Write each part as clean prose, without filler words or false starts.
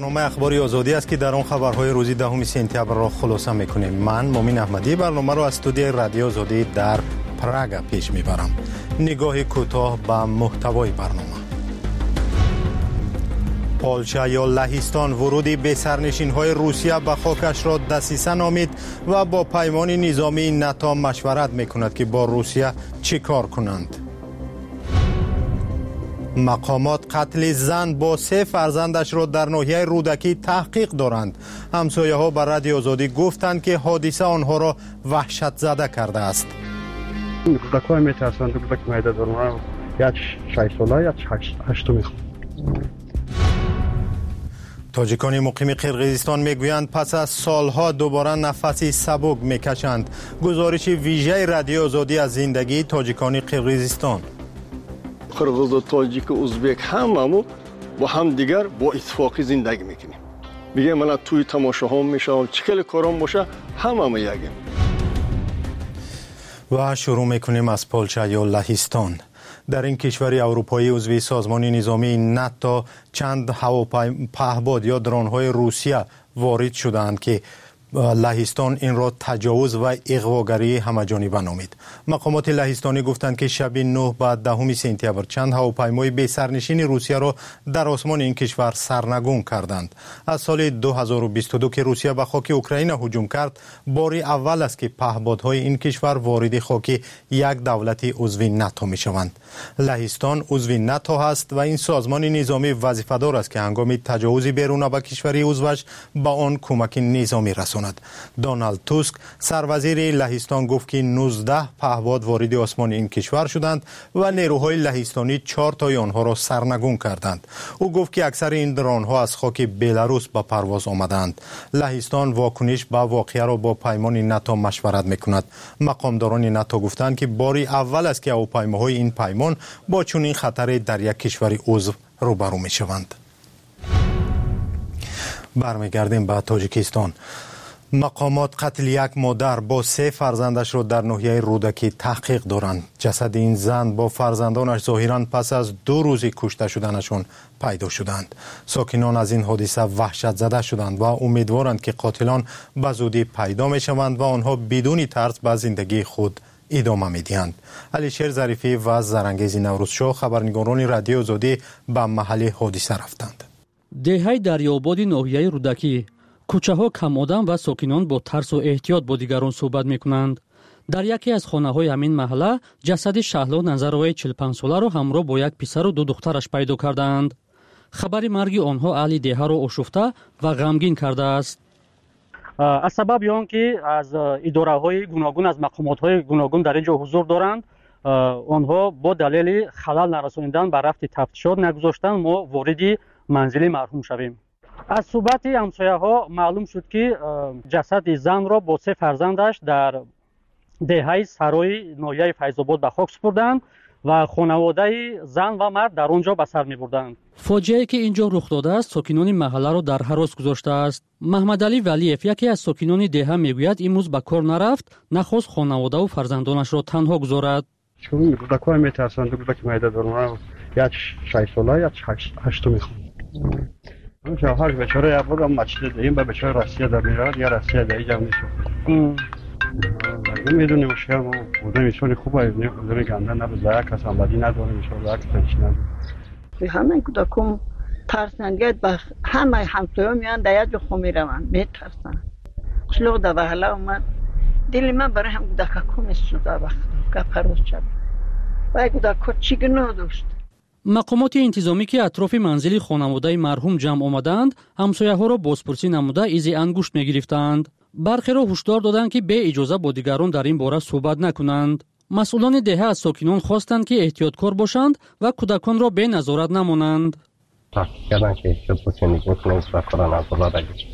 برنامه اخباری آزادی است که در آن خبرهای روزی 10 سپتامبر را خلاصه می‌کنیم. من مومین احمدی برنامه را از استودیوی رادیو آزادی در پراگ پیش می‌برم. نگاه کوتاه به محتوای برنامه. پولشا یا لهستان ورودی به سرنشین‌های روسیه به خاکش را دسیسه نامید و با پیمان نظامی ناتو مشورت می‌کند که با روسیه چه کار کنند. مقامات قتل زن با 3 فرزندش را در ناحیه رودکی تحقیق دارند. همسایه‌ها به رادیو آزادی گفتند که حادثه آنها را وحشت زده کرده است. رودک‌ها می‌ترسند که می‌داد دارن یا 6 ساله یا 8 می‌خوام. تاجیکان مقیم قرقیزستان میگویند پس از سالها دوباره نفسی سبک میکشند. گزارش ویژه رادیو آزادی از زندگی تاجیکان قرقیزستان. قرغیز و تاجیک و ازبک هممون با هم دیگر با اتفاقی زندگی میکنیم. میگه من توی تماشاها میشم چکل کارام باشه هممون یکیم. و شروع میکنیم از پولشا یا لهستان. در این کشور اروپایی عضو سازمان نظامی ناتو چند هواپهباد یا درون‌های روسیه وارد شدند که لهستان این را تجاوز و اغواگری همه‌جانبه نامید. مقامات لهستانی گفتند که شب 9 و 10 سپتامبر چند هواپیمای بی سرنشین روسیه را در آسمان این کشور سرنگون کردند. از سال 2022 که روسیه به خاک اوکراین هجوم کرد، بار اول است که پهپادهای این کشور وارد خاک یک دولت عضو ناتو می‌شوند. لهستان عضو ناتو است و این سازمان نظامی وظیفه‌دار است که هنگام تجاوز بیرون به کشوری عضوش به آن کمک نظامی رساند. دونالد توسک سروزیر لهستان گفت که 19 پهپاد وارد آسمان این کشور شدند و نیروهای لهستانی 4 تای آنها را سرنگون کردند. او گفت که اکثر این درون‌ها از خاک بلاروس به پرواز آمدند. لهستان واکنش به واقعه را با پیمان ناتو مشورت می‌کند. مقامداران ناتو گفتند که باری اول است که هواپیماهای این پیمان با چنین خطری در یک کشور عضو روبرو می‌شوند. برمیگردیم به تاجیکستان. مقامات قتل یک مادر با 3 فرزندش را در ناحیه رودکی تحقیق دارند. جسد این زن با فرزندانش ظاهراً پس از 2 روز کشته شدنشون پیدا شدند. ساکنان از این حادثه وحشت زده شدند و امیدوارند که قاتلان به زودی پیدا می شوند و آنها بدون ترس به زندگی خود ادامه می دهند. علیشیر ظریفی و زرنگیز نوروزشاه خبرنگاران رادیو آزادی به محل حادثه رفتند. دهه دریابادی ناحیه رودکی کوچه‌ها کم آدم و ساکنان با ترس و احتیاط با دیگران صحبت می‌کنند. در یکی از خانه‌های همین محله جسد شهلا نظروی 45 ساله را همراه با یک پسر و 2 دخترش پیدا کردند. خبر مرگ آنها اهل دهه را آشفته و غمگین کرده است. از سبب آن که از اداره‌های گوناگون از مقامات‌های گوناگون در اینجا حضور دارند، آنها با دلیل خلل نرسانیدن به رفت تفتیشات نگذاشتند ما وارد منزل مرحوم شویم. از صحبت همسایه‌ها معلوم شد که جسد زن را با 3 فرزندش در دهه سرای ناحیه فیض‌آباد به خاک سپردند و خانواده زن و مرد در آنجا به سر می‌بردند. فاجعه‌ای که اینجا رخ داده است ساکنان محله را در هراس گذاشته است. محمد علی ولیف یکی از ساکنان دهه میگوید امروز به کار نرفت، نخواست خانواده و فرزندانش را تنها گذارد. چون رودک‌ها می‌ترسند که می‌داد دارن یا 6 ساله یا 8 می‌خوام. شوهرش بیچاره یک بودم مسجد دهیم به بیچاره روسیه در میراد یا روسیه در اینجا میشود. نمیدونیم مشکل ما بودم ایشون خوبه بودم گنده نبود یک کس آمدی نداره میشود یک کسش نداره. همه کودکم ترسند به همه همسایه‌ها میان در یک خو میروند میترسند. شلوغ در وهله اومد دل من برای هم کودکم سوزه وقت گپروز شد و کودک چی گناه داشت. مقامات انتظامی که اطراف منزل خانواده مرحوم جمع آمدند، همسایه‌ها را بازپرسی نموده ایزی انگشت می‌گرفتند. برخی را هشدار دادند که به اجازه با دیگران در این باره صحبت نکنند. مسئولان دهه از ساکنان خواستند که احتیاطکار باشند و کودکان را به نظارت نمانند. کردن که احتیاط بکنید نکنید و کار نظارت اگه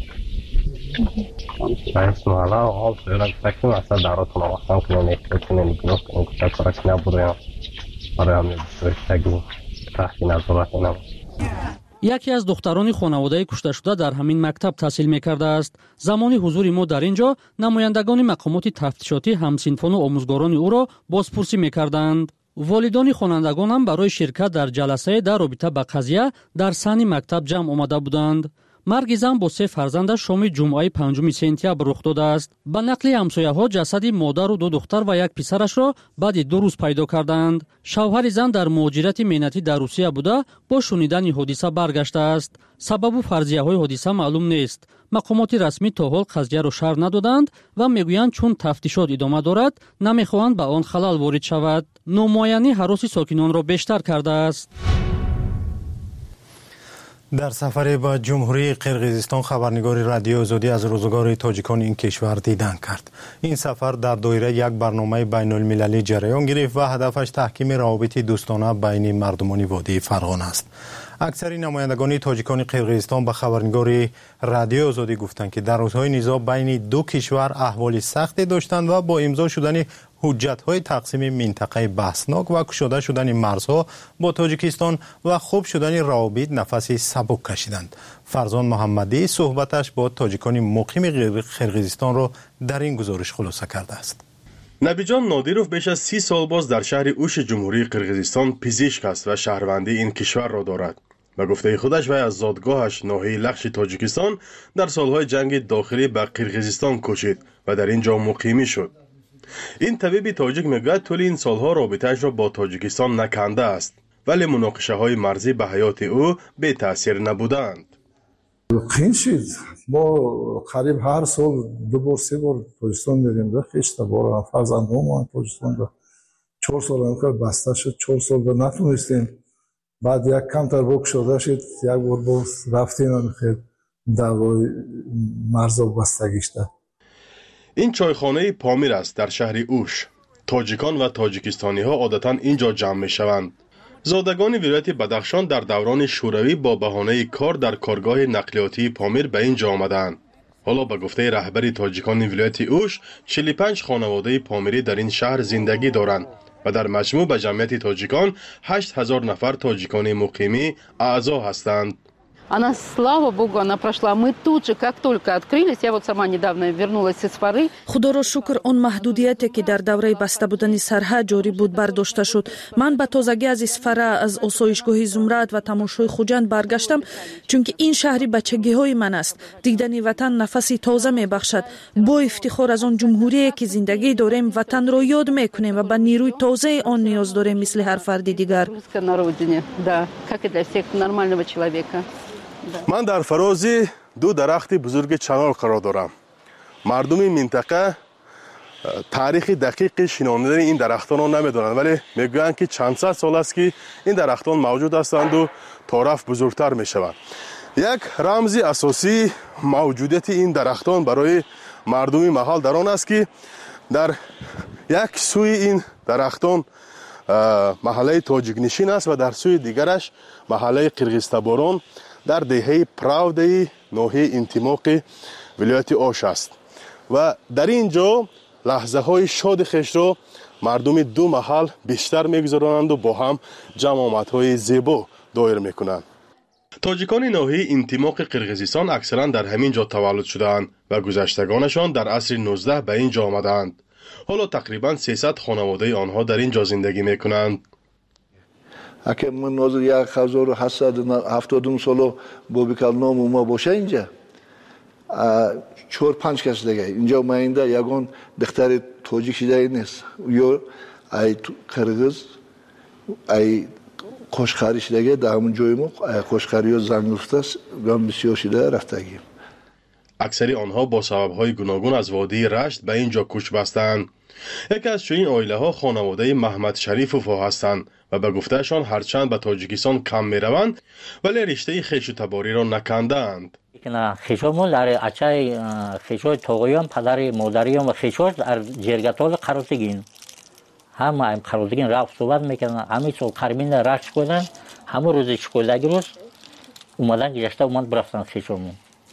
رئیس محله حال سویرک تکیم اصلا دراتون آمدن کنید احتیاط کنید گروه کنید که کارک نبوده برای همین بسیارتگیم تحت نظارت نمید. یکی از دختران خانواده کشته شده در همین مکتب تحصیل می‌کرده است. زمان حضور ما در اینجا نمایندگان مقامات تفتیشاتی همسنفان و آموزگاران او را بازپرسی می‌کردند. والدان خوانندگان هم برای شرکت در جلسه در رابطه با قضیه در صحن مکتب جمع آمده بودند. марги зан бо 3 фарзандаш шоми ҷумъаи 5 сентябр рух додааст. Ба нақли ҳамсояҳо ҷасади модару 2 духтар ва як писарашро баъди 2 рӯз пайдо карданд. шавҳари зан дар муҳоҷирати меҳнатӣ дар Русия буда бо шунидани ҳодиса баргаштааст. сабабу фарзияҳои ҳодиса маълум нест. мақомоти расмӣ то ҳол қазияро шарҳ надоданд ва мегӯянд чун тафтишот идома дорад, намехоҳанд ба он халал ворид шавад. номуайянӣ ҳароси сокинонро бештар кардааст. дар сафаре ба ҷумҳурии қирғизистон хабарнигори радиои озодӣ аз рӯзгори тоҷикони ин кишвар дидан кард. ин сафар дар доираи як барномаи байнулмилалӣ ҷараён гирифт ва ҳадафаш таҳкими равобити дӯстона байни мардумони водии Фарғон аст. аксари намояндагони тоҷикони қирғизистон ба хабарнигори радиои озодӣ гуфтанд ки дар рӯзҳои низоъ байни ду кишвар аҳволи сахте доштанд ва бо имзо шудани ҳуҷҷатҳои тақсими минтақаи баҳснок ва кушода шудани марзҳо бо Тоҷикистон ва хуб шудани равобит нафаси сабук кашиданд. Фарзон Муҳаммадӣ суҳбаташ бо тоҷикони муқими Қирғизистонро дар ин гузориш хулоса кардааст. Набиҷон Нодиров беш аз 30 сол боз дар шаҳри Уши ҷумҳурии Қирғизистон пизишк аст ва шаҳрвандии ин кишварро дорад. ба гуфтаи худаш вай аз зодгоҳаш ноҳияи Лахши Тоҷикистон дар солҳои ҷанги дохилӣ ба Қирғизистон кӯчид ва дар ин ҷо муқимӣ шуд. ин табиби тоҷик мегӯяд тӯли ин солҳо робитаашро бо Тоҷикистон наканда аст, вале муноқишаҳои марзӣ ба ҳаёти ӯ бетаъсир набуданд. қиин шид. мо қариб ҳар сол 2 бор 3 бор Тоҷикистон мерем да хешта бора фарзандҳоам Тоҷикистонда 4 сол ҳамкар баста шуд, 4 сол да натунистем. баъд як камтар бо кушода шуд, як бор боз рафтем амихел давои марзо бастагишта. ин чойхонаи Помир аст дар шаҳри Уш. тоҷикон ва тоҷикистониҳо одатан ин ҷо ҷамъ мешаванд. зодагони вилояти Бадахшон дар даврони шӯравӣ бо баҳонаи кор дар коргоҳи нақлиётии Помир ба ин ҷо омаданд. ҳоло ба гуфтаи раҳбари тоҷикони вилояти Уш 45 хонаводаи помирӣ дар ин шаҳр зиндагӣ доранд ва дар маҷмӯъ ба ҷамъияти тоҷикон 8000 нафар тоҷикони муқимӣ аъзо ҳастанд. Она, слава Богу, она прошла. Мы тут же, как только открылись, я вот сама недавно вернулась из Фары. Худоро шукр, он маҳдудияте ки дар давраи баста будани сарҳад ҷорӣ буд бардошта шуд. Ман ба тозагӣ аз Исфара, аз осоишгоҳи Зумрат ва тамошои Хуҷанд баргаштам, чунки ин шаҳри бачагиҳои ман аст. Дидани ватан нафаси тоза мебахшад. Бо ифтихор аз он ҷумҳурие ки зиндагӣ дорем, ватанро ёд мекунем ва ба нирӯи тозаи он ниёз дорем, мисли ҳар фарди дигар. На родине, да, как и для всех нормального человека. ман дар фарози 2 дарахти бузурги чанор қарор дорам. мардуми минтақа таърихи дақиқи шинонидани ин дарахтонро намедонанд, вале мегӯянд ки чанд сад сол аст ки ин дарахтон мавҷуд ҳастанду то рафт бузургтар мешаванд. як рамзи асосии мавҷудияти ин дарахтон барои мардуми маҳал дар он аст ки дар як сӯи ин дарахтон маҳаллаи тоҷикнишин аст ва дар сӯи дигараш маҳаллаи қирғизтаборон дар деҳаи Правдаи ноҳияи интимоқи вилояти Ош аст ва дар ин ҷо лаҳзаҳои шоди хешро мардуми ду маҳал бештар мегузаронанду бо ҳам ҷамъомадҳои зебо доир мекунанд. тоҷикони ноҳияи интимоқи Қирғизистон аксаран дар ҳамин ҷо таваллуд шудаанд ва гузаштагонашон дар асри 19 ба ин ҷо омадаанд. ҳоло тақрибан 300 хонаводаи онҳо дар ин ҷо зиндагӣ мекунанд. اگه من نازل 1770 سالو بابیکال نام ما باشه اینجا 4-5 کس دیگه اینجا ما اینجا یگان دختر توجیک شده نیست یا ای قرغز ای خوشخاری شده در همون جای ما خوشخاری و زنگفته گام بسیار شده رفتگی اکثری آنها با سبب‌های گوناگون از وادی رشت به اینجا کوچ بستند. یکی از چنین عائله‌ها خانواده محمد شریف وفا هستند و به گفتهشان هرچند به تاجیکستان کم می‌روند ولی رشته خویش و تباری را نکندند. خویشمون در اچای خویشای توغیان پدر مادریان و خویشاش در جرگتال قرارتگین هم قرارتگین رفت صحبت میکنن همین سال قرمین رشت کردن همون روز شکلدگی روز اومدن گشته اومد برفتن خویشمون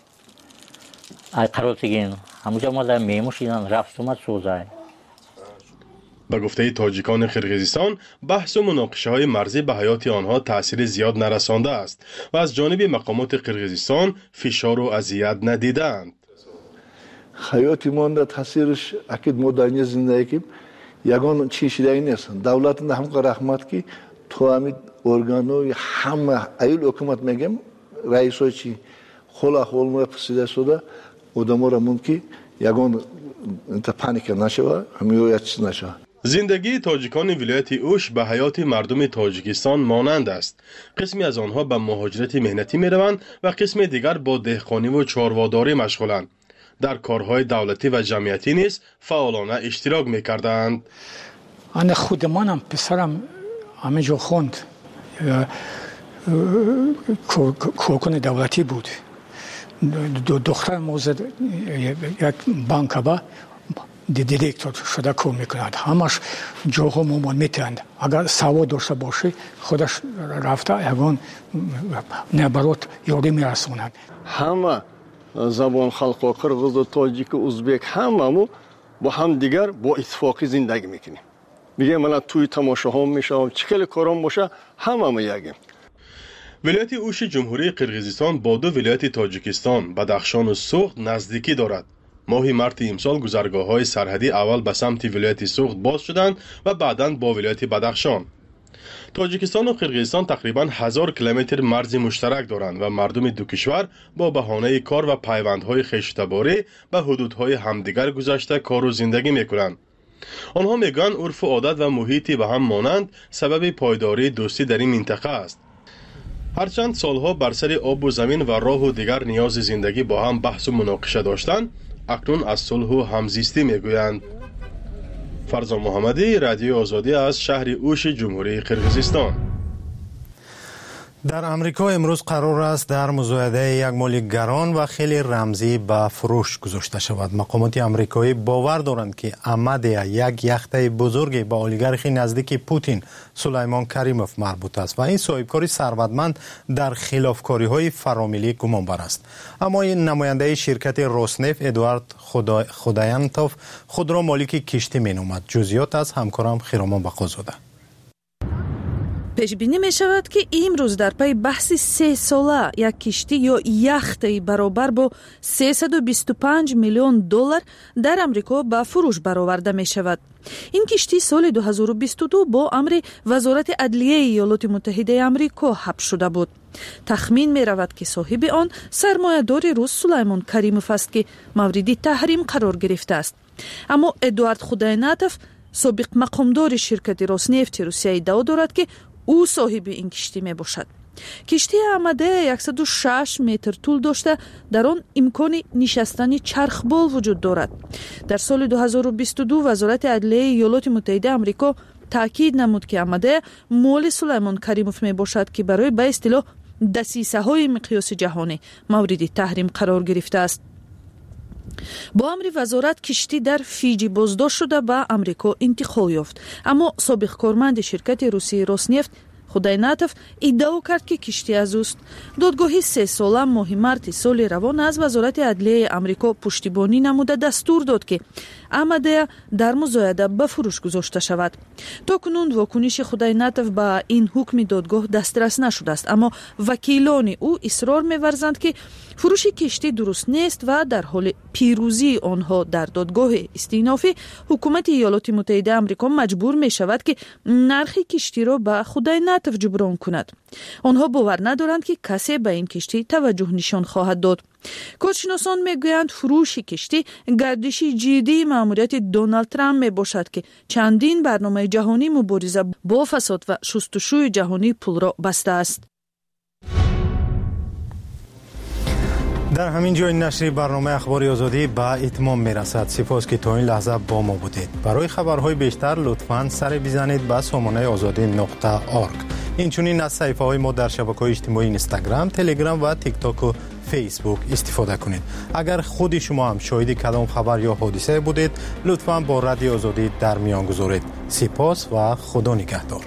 قرارتگین همونجا ما در میموشیدن رفت اومد سوزای. به گفته تاجیکان قرقیزستان بحث و مناقشه های مرزی به حیات آنها تأثیر زیاد نرسانده است و از جانب مقامات قرقیزستان فشار و اذیت ندیدند. حیات ما در تاثیرش اکید ما در زندگی کیم یگان چیزی نیست. دولت نه هم رحمت کی تو همین ارگانوی همه ایل حکومت میگم رئیسای چی холахол мепсида шуда одамора мумки ягон انت پانیک نشوه همین یا چیز نشوه. زندگی تاجیکان ولایت اوش به حیات مردم تاجیکستان مانند است. قسمی از آنها به مهاجرت مهنتی می روند و قسم دیگر با دهقانی و چارواداری مشغولند. در کارهای دولتی و جمعیتی نیز فعالانه اشتراک می کردند. من خودمانم پسرم همه جا خوند. کارکن دولتی بود. دختر موزد یک بانکابا دیرکتور شده کار میکند. همش جاها مومن میتند. اگر سواد داشته باشه خودش رفته یگان نبرات یاری میرسوند. همه زبان خلق قرغز و تاجیک و ازبک هممو با هم دیگر با اتفاقی زندگی میکنیم. میگه من توی تماشاها میشم چکل کارام باشه هممو یکیم. ولایت اوش جمهوری قرقیزستان با دو ولایت تاجیکستان بدخشان و سوخت نزدیکی دارد. ماه مارت امسال گذرگاه‌های سرحدی اول به سمت ولایت سوخت باز شدند و بعداً با ولایت بدخشان. تاجیکستان و قرقیزستان تقریباً 1000 کیلومتر مرز مشترک دارند و مردم دو کشور با بهانه کار و پیوندهای خویشتباری به حدودهای همدیگر گذشته کار و زندگی میکنند. آنها میگن عرف و عادت و محیطی به هم مانند سبب پایداری دوستی در این منطقه است. هرچند سالها بر سر آب و زمین و راه و دیگر نیاز زندگی با هم بحث و مناقشه داشتند، اکنون از صلح و همزیستی میگویند. فرزان محمدی، رادیو آزادی از شهر اوش جمهوری قرقیزستان. در امریکا امروز قرار است در مزایده یک مال گران و خیلی رمزی به فروش گذاشته شود. مقامات امریکایی باور دارند که آمد یک یخته بزرگی به اولیگارخی نزدیک پوتین سلیمان کریموف مربوط است و این صاحبکاری ثروتمند در خلافکاری های فراملی گمانبر است. اما این نماینده شرکت روسنفت ادوارد خدایانتوف خود را مالک کشتی مینامد. جزئیات از همکارم خیرامان بقازاده. پیش بینی می شود که امروز در پی بحث 3 ساله یک کشتی یا یختی برابر با 325 میلیون دلار در امریکا به فروش برآورده می شود. این کشتی سال 2022 با امر وزارت عدلیه ایالات متحده آمریکا حبس شده بود. تخمین می رود که صاحب آن سرمایه‌دار روس سلیمان کریموف است که مورد تحریم قرار گرفته است. اما ادوارد خدایانتوف سابق مقامدار شرکت روسنفت روسیه ادعا دارد که او صاحب این کشتی می باشد. کشتی آمده 106 متر طول داشته در آن امکان نشستن چرخبال وجود دارد. در سال 2022 وزارت عدلیه ایالات متحده آمریکا تاکید نمود که آمده مال سلیمان کریموف می باشد که برای به اصطلاح دسیسه های مقیاس جهانی مورد تحریم قرار گرفته است. با امر وزارت کشتی در فیجی بازداشت شده به امریکا انتقال یافت. اما سابق کارمند شرکت روسی روسنفت خدایانتوف ادعا کرد که کشتی از اوست. دادگاه 3 ساله ماه مارت سال روان از وزارت عدلیه آمریکا پشتیبانی نموده دستور داد که آمده در مزایده به فروش گذاشته شود. تا کنون واکنش خدایانتوف به این حکم دادگاه دسترس نشده است، اما وکیلان او اصرار می‌ورزند که فروش کشتی درست نیست و در حال پیروزی آنها در دادگاه استینافی حکومت ایالات متحده آمریکا مجبور می شود که نرخ کشتی را به خدایانتوف جبران کند. آنها باور ندارند که کسی به این کشتی توجه نشان خواهد داد. کارشناسان میگویند فروش کشتی گردشی جدی مأموریت دونالد ترامپ می باشد که چندین برنامه جهانی مبارزه با فساد و شستشوی جهانی پل را بسته است. در همین جای نشر برنامه اخبار آزادی به اتمام میرسد. سپاس که تا این لحظه با ما بودید. برای خبرهای بیشتر لطفاً سر بزنید به سامانه azadi.org. اینچنین از صفحه های ما در شبکه‌های اجتماعی اینستاگرام، تلگرام و تیک تاک و فیسبوک استفاده کنید. اگر خود شما هم شاهد کدام خبر یا حادثه بودید لطفاً با رادیو آزادی در میان گذارید. سپاس و خدا نگهدار.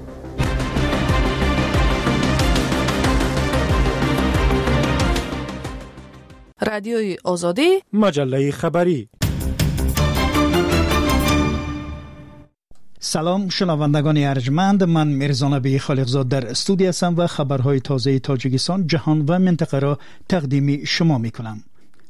رادیوی آزادی، مجله خبری. سلام شنوندگان ارجمند، من میرزا نبی خالقزاد در استودیو هستم و خبرهای تازه تاجیکستان، جهان و منطقه را تقدیم شما میکنم.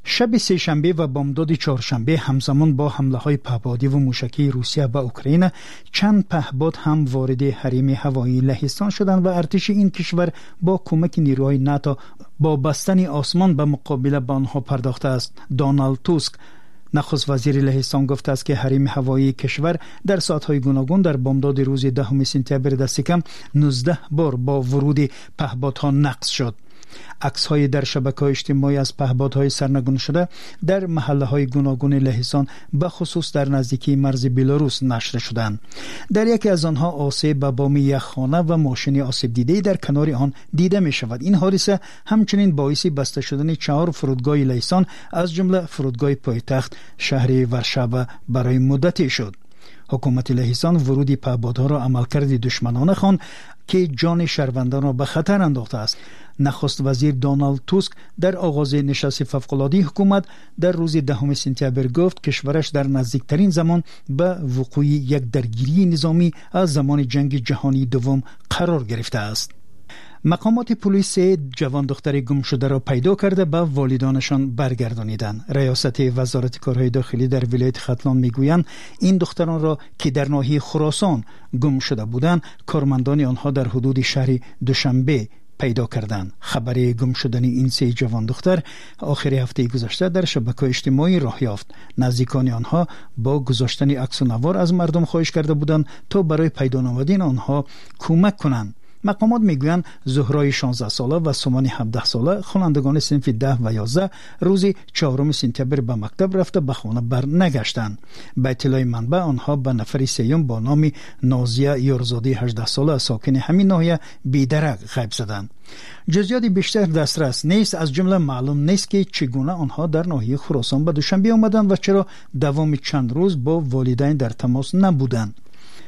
شب سه‌شنبه و بامداد چهارشنبه همزمان با حمله‌های پهپادی و موشکی روسیه به اوکراین چند پهپاد هم وارد حریم هوایی لهستان شدند و ارتش این کشور با کمک نیروهای ناتو با بستن آسمان به مقابله با آنها پرداخته است. دونالد توسک نخست وزیر لهستان گفته است که حریم هوایی کشور در ساعت‌های گوناگون در بامداد روز 10 سپتامبر دست کم 19 بار با ورود پهپادها نقض شد. عکس‌های در شبکه‌های اجتماعی از پهپادهای سرنگون شده در محله‌های گوناگون لهستان به خصوص در نزدیکی مرز بلاروس نشر شدند. در یکی از آنها آسیب به بام یک خانه و ماشین آسیب دیده در کنار آن دیده می شود. این حادثه همچنین باعث بسته شدن 4 فرودگاه لهستان از جمله فرودگاه پایتخت شهر ورشاو برای مدتی شد. حکومت لهستان ورود پهپادها را عملکرد دشمنانه خواند که جان شهروندان را به خطر انداخته است. نخست وزیر دونالد توسک در آغاز نشست فوق‌العاده حکومت در روز 10 سپتامبر گفت کشورش در نزدیکترین زمان به وقوع یک درگیری نظامی از زمان جنگ جهانی دوم قرار گرفته است. مقامات پلیس جوان دختر گم شده را پیدا کرده به والدانشان برگردانیدند. ریاست وزارت کارهای داخلی در ولایت ختلان میگویند این دختران را که در ناحیه خراسان گم شده بودند کارمندان آنها در حدود شهر دوشنبه پیدا کردند. خبر گم شدن این 3 جوان دختر آخر هفته گذشته در شبکه‌های اجتماعی راه یافت. نزدیکان آنها با گذاشتن عکس و نوار از مردم خواهش کرده بودند تا برای پیدا نمودن آنها کمک کنند. مقامات میگویند زهرای 16 ساله و سومان 17 ساله خوانندگان صنف 10 و 11 روز 4 سپتامبر به مکتب رفته به خانه برنگشتند. به اطلاع منبع آنها به نفر سیوم با نام نازیه یارزاده 18 ساله ساکن همین ناحیه بیدرک غیب زدند. جزئیات بیشتر دسترس نیست، از جمله معلوم نیست که چگونه آنها در ناحیه خراسان به دوشنبه آمدند و چرا دوام چند روز با والدین در تماس نبودند.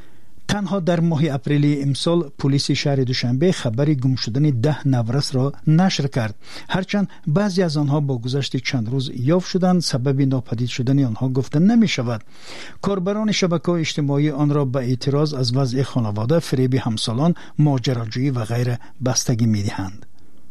تنها در ماه اپریل امسال پلیس شهر دوشنبه خبری گم شدن 10 نورس را نشر کرد. هرچند بعضی از آنها با گذشت چند روز یافت شدند، سبب ناپدید شدن آنها گفته نمی شود. کاربران شبکه‌های اجتماعی آن را به اعتراض از وضع خانواده، فریب همسالان، ماجراجویی و غیره بستگی می دهند.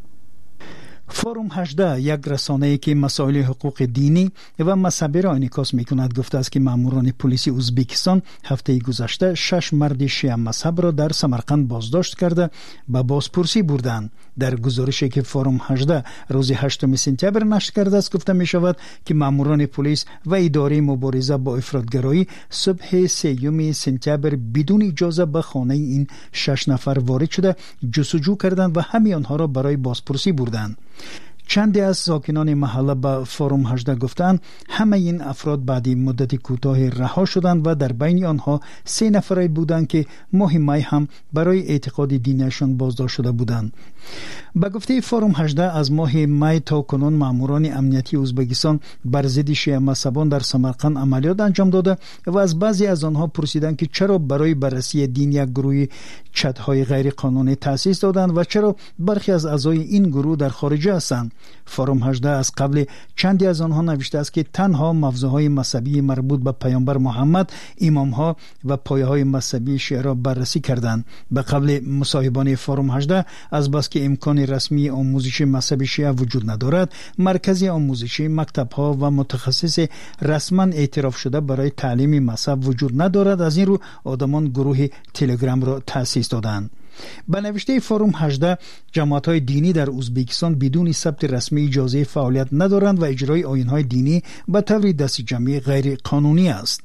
فوروم 18 یک رسانه‌ای که مسائل حقوق دینی و مذهبی را انعکاس می‌کند گفته است که ماموران پلیس ازبکستان هفته گذشته 6 مرد شیعه مذهب را در سمرقند بازداشت کرده به بازپرسی بردند. در گزارشی که فوروم 18 روز 8 سپتامبر نشر کرده است گفته می‌شود که ماموران پلیس و اداره مبارزه با افراطگرایی صبح 3 سپتامبر بدون اجازه به خانه این 6 نفر وارد شده جستجو کردند و همه آنها را برای بازپرسی بردند. چندی از ساکنان محله به فوروم 18 گفتند همه این افراد بعد مدت کوتاه رها شدند و در بین آنها 3 نفری بودند که ماه می هم برای اعتقاد دینیشان بازداشت شده بودند. به گفته فوروم 18 از ماه می تا کنون ماموران امنیتی ازبکستان بر ضد شیعه مذهبان در سمرقند عملیات انجام داده و از بعضی از آنها پرسیدند که چرا برای بررسی دین یک گروه چت‌های غیر قانونی تأسیس دادند و چرا برخی از اعضای این گروه در خارج هستند. فوروم 18 از قبل چندی از آنها نوشته است که تنها موضوعهای مذهبی مربوط به پیامبر محمد، امامها و پایه‌های مذهبی شیعه را بررسی کردند. به قبل مصاحبان فوروم 18 از بس که امکان رسمی آموزش مذهب شیعه وجود ندارد، مرکز آموزشی، مکتب‌ها و متخصص رسما اعتراف شده برای تعلیم مذهب وجود ندارد. از این رو آدمان گروه تلگرام را تأسیس دادند. به نوشته فوروم 18 جماعت‌های دینی در ازبکستان بدون ثبت رسمی اجازه فعالیت ندارند و اجرای آیین‌های دینی به طور دست جمعی غیر قانونی است.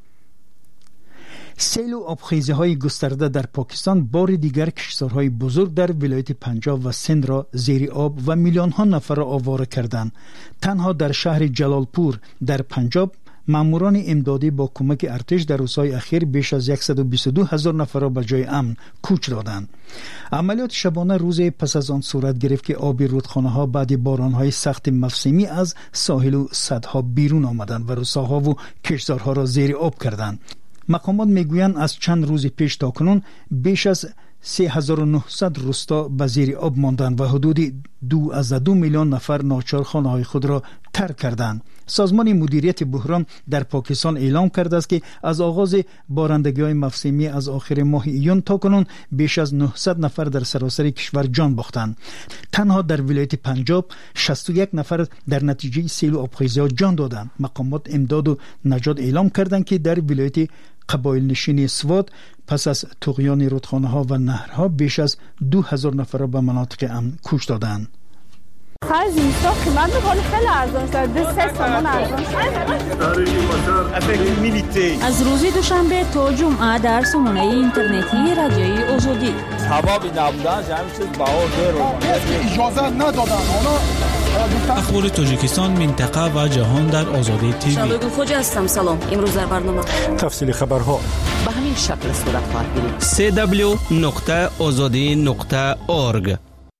سیل و آبخیزی‌های گسترده در پاکستان بار دیگر کشتزارهای بزرگ در ولایت پنجاب و سند را زیر آب و میلیون‌ها نفر را آواره کردند. تنها در شهر جلالپور در پنجاب ماموران امدادی با کمک ارتش در روزهای اخیر بیش از 122,000 نفر را به جای امن کوچ دادند. عملیات شبانه روز پس از آن صورت گرفت که آب رودخانه‌ها بعد باران‌های سخت موسمی از ساحل و سدها بیرون آمدند و روستاها و کشتزارها را زیر آب کردند. مقامات میگویند از چند روز پیش تا کنون بیش از 3900 روستا به زیر آب ماندند و حدود 2.2 میلیون نفر ناچار خانه‌های خود را ترک کردند. سازمان مدیریت بحران در پاکستان اعلام کرده است که از آغاز بارندگی‌های موسمی از آخر ماه ایون تا کنون بیش از 900 نفر در سراسر کشور جان باختند. تنها در ولایت پنجاب 61 نفر در نتیجه سیل و آبخیزی‌ها جان دادند. مقامات امداد و نجات اعلام کردند که در ولایت قبایل نشین سواد پس از طغیان رودخانه‌ها و نهرها بیش از 2000 نفر را به مناطق امن کوچ دادند. خرج اینستا قیمت می‌کنه خیلی ارزان شده، 3 تومان ارزان شده. از روز دوشنبه تا جمعه در سامانه اینترنتی رادیوی آزادی. حبابی نبودن همین چیز بهار اجازه ندادن. اخبار تاجیکستان، منطقه و جهان در آزادی تیوی. شبگون خوجا هستم. سلام. امروز در برنامه تفصیل خبرها به همین شکل صورت خواهد گرفت. www.azadi.org.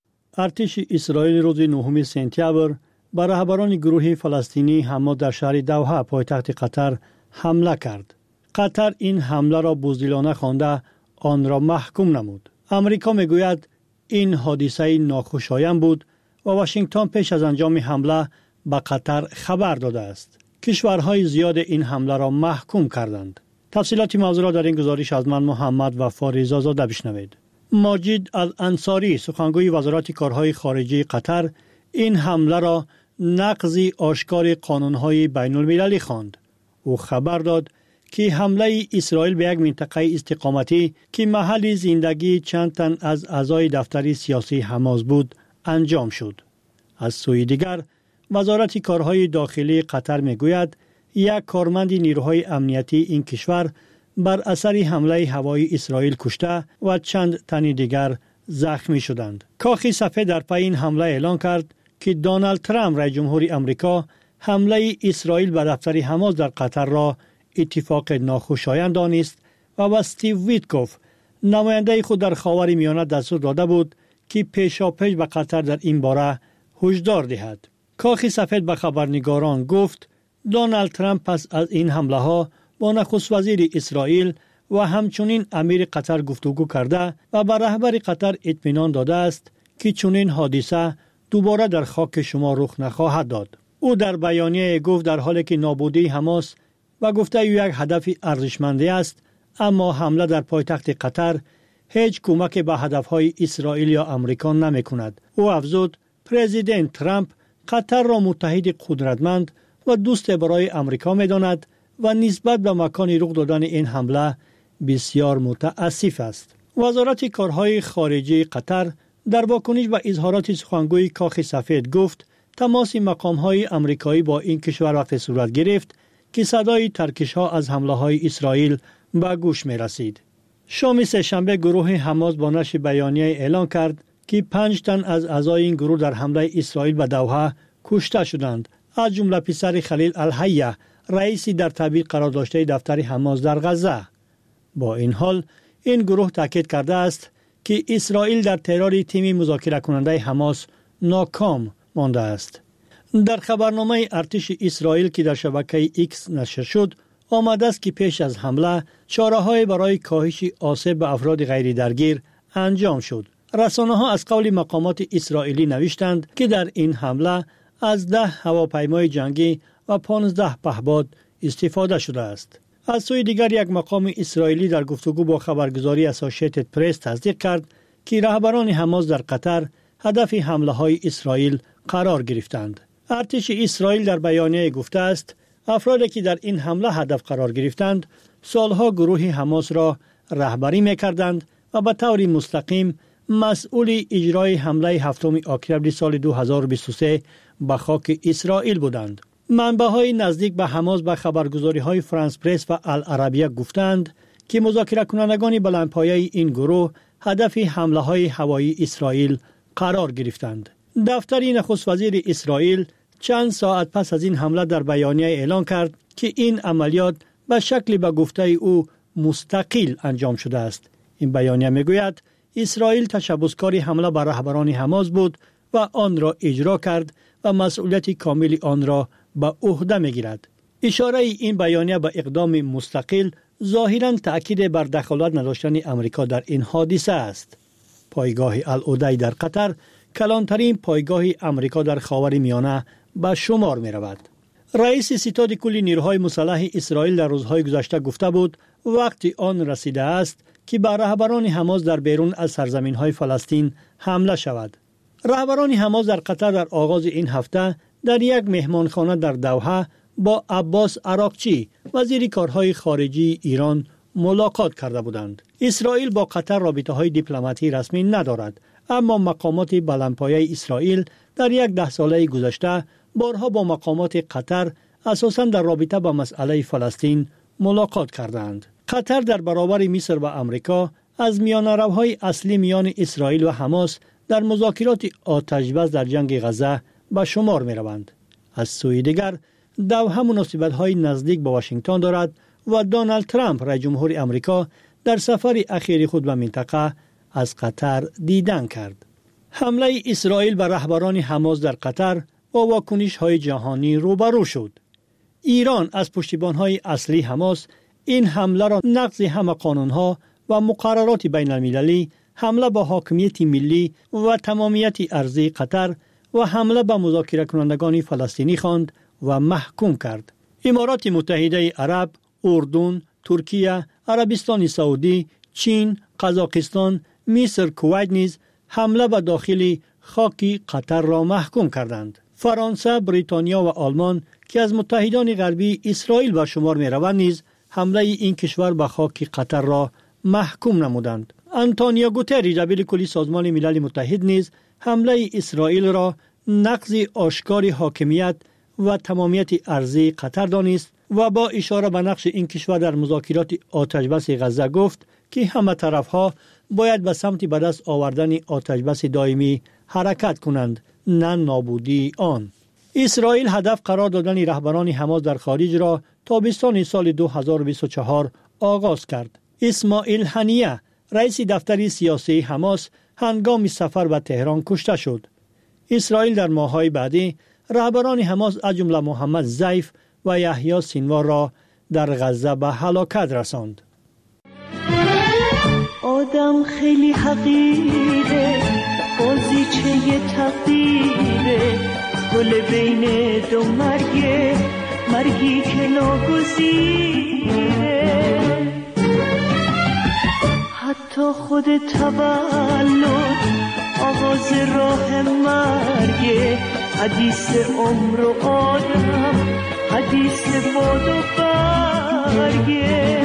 ارتش اسرائیل روز 9 سپتامبر بر رهبران گروه فلسطینی حماس در شهر دوحه پایتخت قطر حمله کرد. قطر این حمله را بزدلانه خوانده آن را محکوم نمود. امریکا میگوید این حادثه ناخوشایند بود و واشنگتن پیش از انجام حمله به قطر خبر داده است. کشورهای زیاد این حمله را محکوم کردند. تفصیلات موضوع را در این گزارش از من محمد و فاریزا زاده بشنوید. ماجد الانصاری سخنگوی وزارت کارهای خارجه قطر این حمله را نقضی آشکار قانونهای بین المللی خواند. او خبر داد که حمله اسرائیل به یک منطقه استقامتی که محل زندگی چند تن از اعضای دفتر سیاسی حماس بود انجام شد. از سوی دیگر وزارت کارهای داخلی قطر میگوید یک کارمند نیروهای امنیتی این کشور بر اثر حمله هوایی اسرائیل کشته و چند تن دیگر زخمی شدند. کاخ سفید در پی این حمله اعلان کرد که دونالد ترامپ رئیس جمهور آمریکا حمله اسرائیل به دفتر حماس در قطر را اتفاق ناخوشایند دانست و با استیو ویتکوف نماینده خود در خاورمیانه دستور داده بود که پیشاپیش به قطر در این باره هشدار دهد. کاخ سفید به خبرنگاران گفت دونالد ترامپ پس از این حمله ها با نخست وزیر اسرائیل و همچنین امیر قطر گفتگو کرده و به رهبر قطر اطمینان داده است که چنین حادثه دوباره در خاک شما رخ نخواهد داد. او در بیانیه گفت در حالی که نابودی حماس و گفته یک هدف ارزشمندی است، اما حمله در پایتخت قطر هیچ کمک به هدفهای اسرائیل یا آمریکا نمی کند. او افزود پرزیدنت ترامپ قطر را متحد قدرتمند و دوست برای آمریکا می داند و نسبت به مکان رخ دادن این حمله بسیار متاسف است. وزارت کارهای خارجه قطر در واکنش به اظهارات سخنگوی کاخ سفید گفت تماس مقام‌های آمریکایی با این کشور وقت صورت گرفت که صدای ترکش‌ها از حمله‌های اسرائیل به گوش می‌رسید. شام سه‌شنبه گروه حماس با نشر بیانیه اعلام کرد که 5 تن از اعضای این گروه در حمله اسرائیل به دوحه کشته شدند، از جمله پسر خلیل الحیه رئیسی در تبعید قرار داشته دفتر حماس در غزه. با این حال این گروه تاکید کرده است که اسرائیل در ترور تیم مذاکره کننده حماس ناکام مانده است. در خبرنامه ارتش اسرائیل که در شبکه ایکس نشر شد آمده است که پیش از حمله چاره‌های برای کاهش آسیب به افراد غیر درگیر انجام شد. رسانه‌ها از قول مقامات اسرائیلی نوشتند که در این حمله از 10 هواپیمای جنگی و 15 پهپاد استفاده شده است. از سوی دیگر یک مقام اسرائیلی در گفتگو با خبرگزاری اسوسییتد پرس تصدیق کرد که رهبران حماس در قطر هدف حمله‌های اسرائیل قرار گرفتند. ارتش اسرائیل در بیانیه گفته است افرادی که در این حمله هدف قرار گرفتند سالها گروه حماس را رهبری می‌کردند و به طور مستقیم مسئول اجرای حمله 7 اکتبر سال 2023 به خاک اسرائیل بودند. منبع‌های نزدیک به حماس به خبرگزاری‌های فرانس پرس و العربیه گفتند که مذاکره کنندگان بلندپایه این گروه هدف حمله‌های هوایی اسرائیل قرار گرفتند. دفتر نخست وزیر اسرائیل چند ساعت پس از این حمله در بیانیه اعلان کرد که این عملیات به شکلی به گفته او مستقل انجام شده است. این بیانیه میگوید اسرائیل تشبثکار حمله بر رهبران حماس بود و آن را اجرا کرد و مسئولیت کامل آن را به عهده میگیرد. اشاره این بیانیه به اقدام مستقل ظاهراً تأکید بر دخالت نداشتن امریکا در این حادثه است. پایگاه العدی در قطر کلانترین پایگاه امریکا در خاورمیانه به شمار می رود. رئیس ستاد کل نیروهای مسلح اسرائیل در روزهای گذشته گفته بود وقتی آن رسیده است که به رهبران حماس در بیرون از سرزمین‌های فلسطین حمله شود. رهبران حماس در قطر در آغاز این هفته در یک مهمانخانه در دوحه با عباس عراقچی وزیر کارهای خارجی ایران ملاقات کرده بودند. اسرائیل با قطر رابطه‌های دیپلماتی رسمی ندارد، اما مقامات بلندپایه اسرائیل در یک 10 ساله گذشته بارها با مقامات قطر اساساً در رابطه با مسئله فلسطین ملاقات کردند. قطر در برابر مصر و امریکا از میانه‌روهای اصلی میان اسرائیل و حماس در مذاکرات آتش‌بس در جنگ غزه به شمار می‌روند. از سوی دیگر دوحه مناسبت‌های نزدیک با واشنگتن دارد و دونالد ترامپ رئیس جمهور امریکا در سفر اخیر خود به منطقه از قطر دیدن کرد. حمله اسرائیل به رهبران حماس در قطر با واکنش‌های جهانی روبرو شد. ایران از پشتیبان‌های اصلی حماس این حمله را نقض همه قانون‌ها و مقررات بین‌المللی، حمله به حاکمیت ملی و تمامیت ارضی قطر و حمله به مذاکره کنندگان فلسطینی خواند و محکوم کرد. امارات متحده عرب، اردن، ترکیه، عربستان سعودی، چین، قزاقستان، مصر، کویت نیز حمله به داخل خاک قطر را محکوم کردند. فرانسه، بریتانیا و آلمان که از متحدان غربی اسرائیل به شمار می روند نیز حمله این کشور به خاک قطر را محکوم نمودند. آنتونیو گوتری دبیر کلی سازمان ملل متحد نیز حمله اسرائیل را نقض آشکار حاکمیت و تمامیت ارضی قطر دانست و با اشاره به نقش این کشور در مذاکرات آتش‌بس غزه گفت که همه طرفها باید به سمت به دست آوردن آتش‌بس دائمی حرکت کنند، نه نابودی آن. اسرائیل هدف قرار دادن رهبران حماس در خارج را تابستان سال 2024 آغاز کرد. اسماعیل هنیه رئیس دفتر سیاسی حماس هنگام سفر به تهران کشته شد. اسرائیل در ماه‌های بعدی رهبران حماس از جمله محمد ضیف و یحیی سینوار را در غزه به هلاکت رساند. آدم خیلی حقیره، بازیچه تقدیره، گل بین دو مرگه، مرگی که ناگزیره. حتی خود تولد آغاز راه مرگه، حدیث عمر و آدم، حدیث باد و برگه.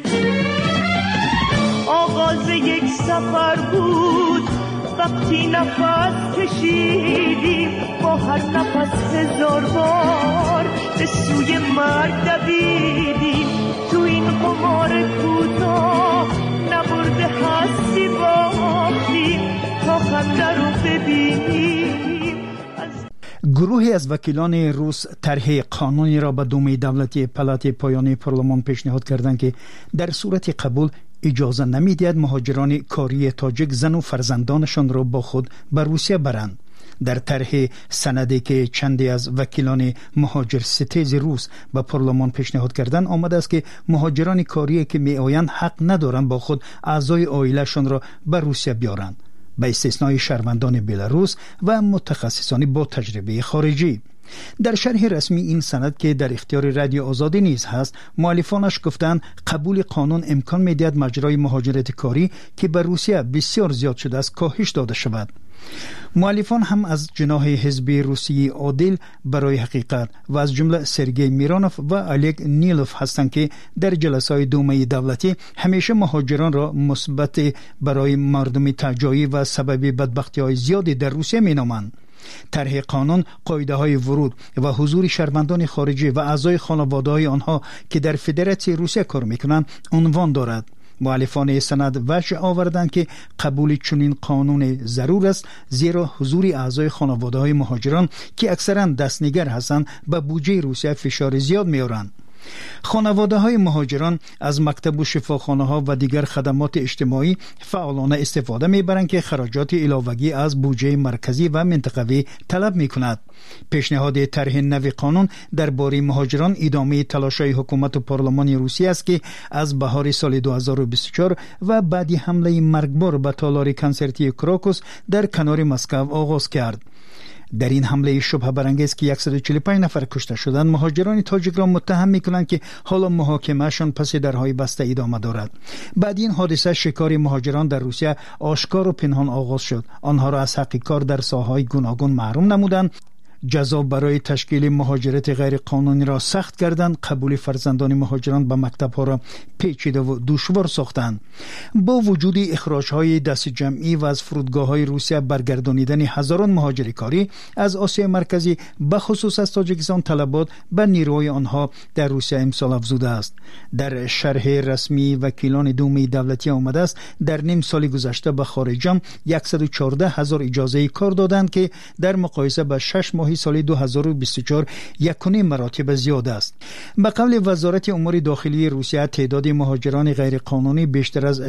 آغاز یک سفر بود وقتی نفس کشیدیم، با هر نفس 1000 بار به سوی مرگ دویدیم. تو این قمار کوتاه نبرده هستی باختیم تا خنده رو ببینیم. گروهی از وکیلان روس طرح قانونی را به دوم دولتی پلات پایانی پارلمان پیشنهاد کردند که در صورت قبول اجازه نمی‌دهد مهاجران کاری تاجیک زن و فرزندانشان را با خود به روسیه برند. در طرح سندی که چندی از وکیلان مهاجر ستیز روس به پارلمان پیشنهاد کردند آمده است که مهاجران کاری که می‌آیند حق ندارند با خود اعضای عائله‌شان را به روسیه بیارند، به استثنای شهروندان بلاروس و متخصصان با تجربه خارجی. در شرح رسمی این سند که در اختیار رادیو آزادی نیز هست، مؤلفانش گفتند قبول قانون امکان می‌دهد ماجرای مهاجرت کاری که به روسیه بسیار زیاد شده است کاهش داده شود. مؤلفان هم از جناح حزب روسی عادل برای حقیقت و از جمله سرگئی میرانوف و الگ نیلوف هستند که در جلسه‌های دومه دولتی همیشه مهاجران را مثبت برای مردم تجایی و سبب بدبختی‌های زیادی در روسیه مینامند. طرح قانون قاعده‌های ورود و حضور شهروندان خارجی و اعضای خانواده‌های آنها که در فدراسیون روسیه کار می‌کنند عنوان دارد. مؤلفان سند وجه آوردند که قبول چنین قانون ضرور است، زیرا حضور اعضای خانواده‌های مهاجران که اکثرا دستنگر هستند به بودجه روسیه فشار زیاد می‌آورند. خانواده های مهاجران از مکتب و شفاخانه ها و دیگر خدمات اجتماعی فعالانه استفاده میبرند که خراجات علاوگی از بودجه مرکزی و منطقوی طلب میکند. پیشنهاد طرح نو قانون درباره مهاجران ادامه تلاش‌های حکومت و پارلمان روسیه است که از بهار سال 2024 و بعد حمله مرگبار به تالار کنسرتی کراکوس در کنار مسکو آغاز کرد. در این حمله شبهه برانگیز که 145 نفر کشته شدند، مهاجران تاجیک را متهم میکنند که حالا محاکمهشان پس درهای بسته ادامه دارد. بعد این حادثه شکار مهاجران در روسیه آشکار و پنهان آغاز شد. آنها را از حق کار در ساحه‌های گوناگون محروم نمودند، جزا برای تشکیل مهاجرت غیر قانونی را سخت کردند، قبول فرزندان مهاجران به مکتب‌ها را پیچیده و دشوار ساختند. با وجود اخراج‌های دست جمعی و از فرودگاه‌های روسیه برگردانیدن هزاران مهاجر کاری از آسیا مرکزی به خصوص از تاجیکستان طلبات به نیروهای آنها در روسیه امسال افزوده است. در شرح رسمی وکیلان دومه دولتی آمده است در نیم سال گذشته به خارجان 114,000 اجازه کار دادند که در مقایسه با 6 ماه سال 2024 یکونیم مراتب زیاد است. به قول وزارت امور داخلی روسیه تعداد مهاجران غیر قانونی بیشتر از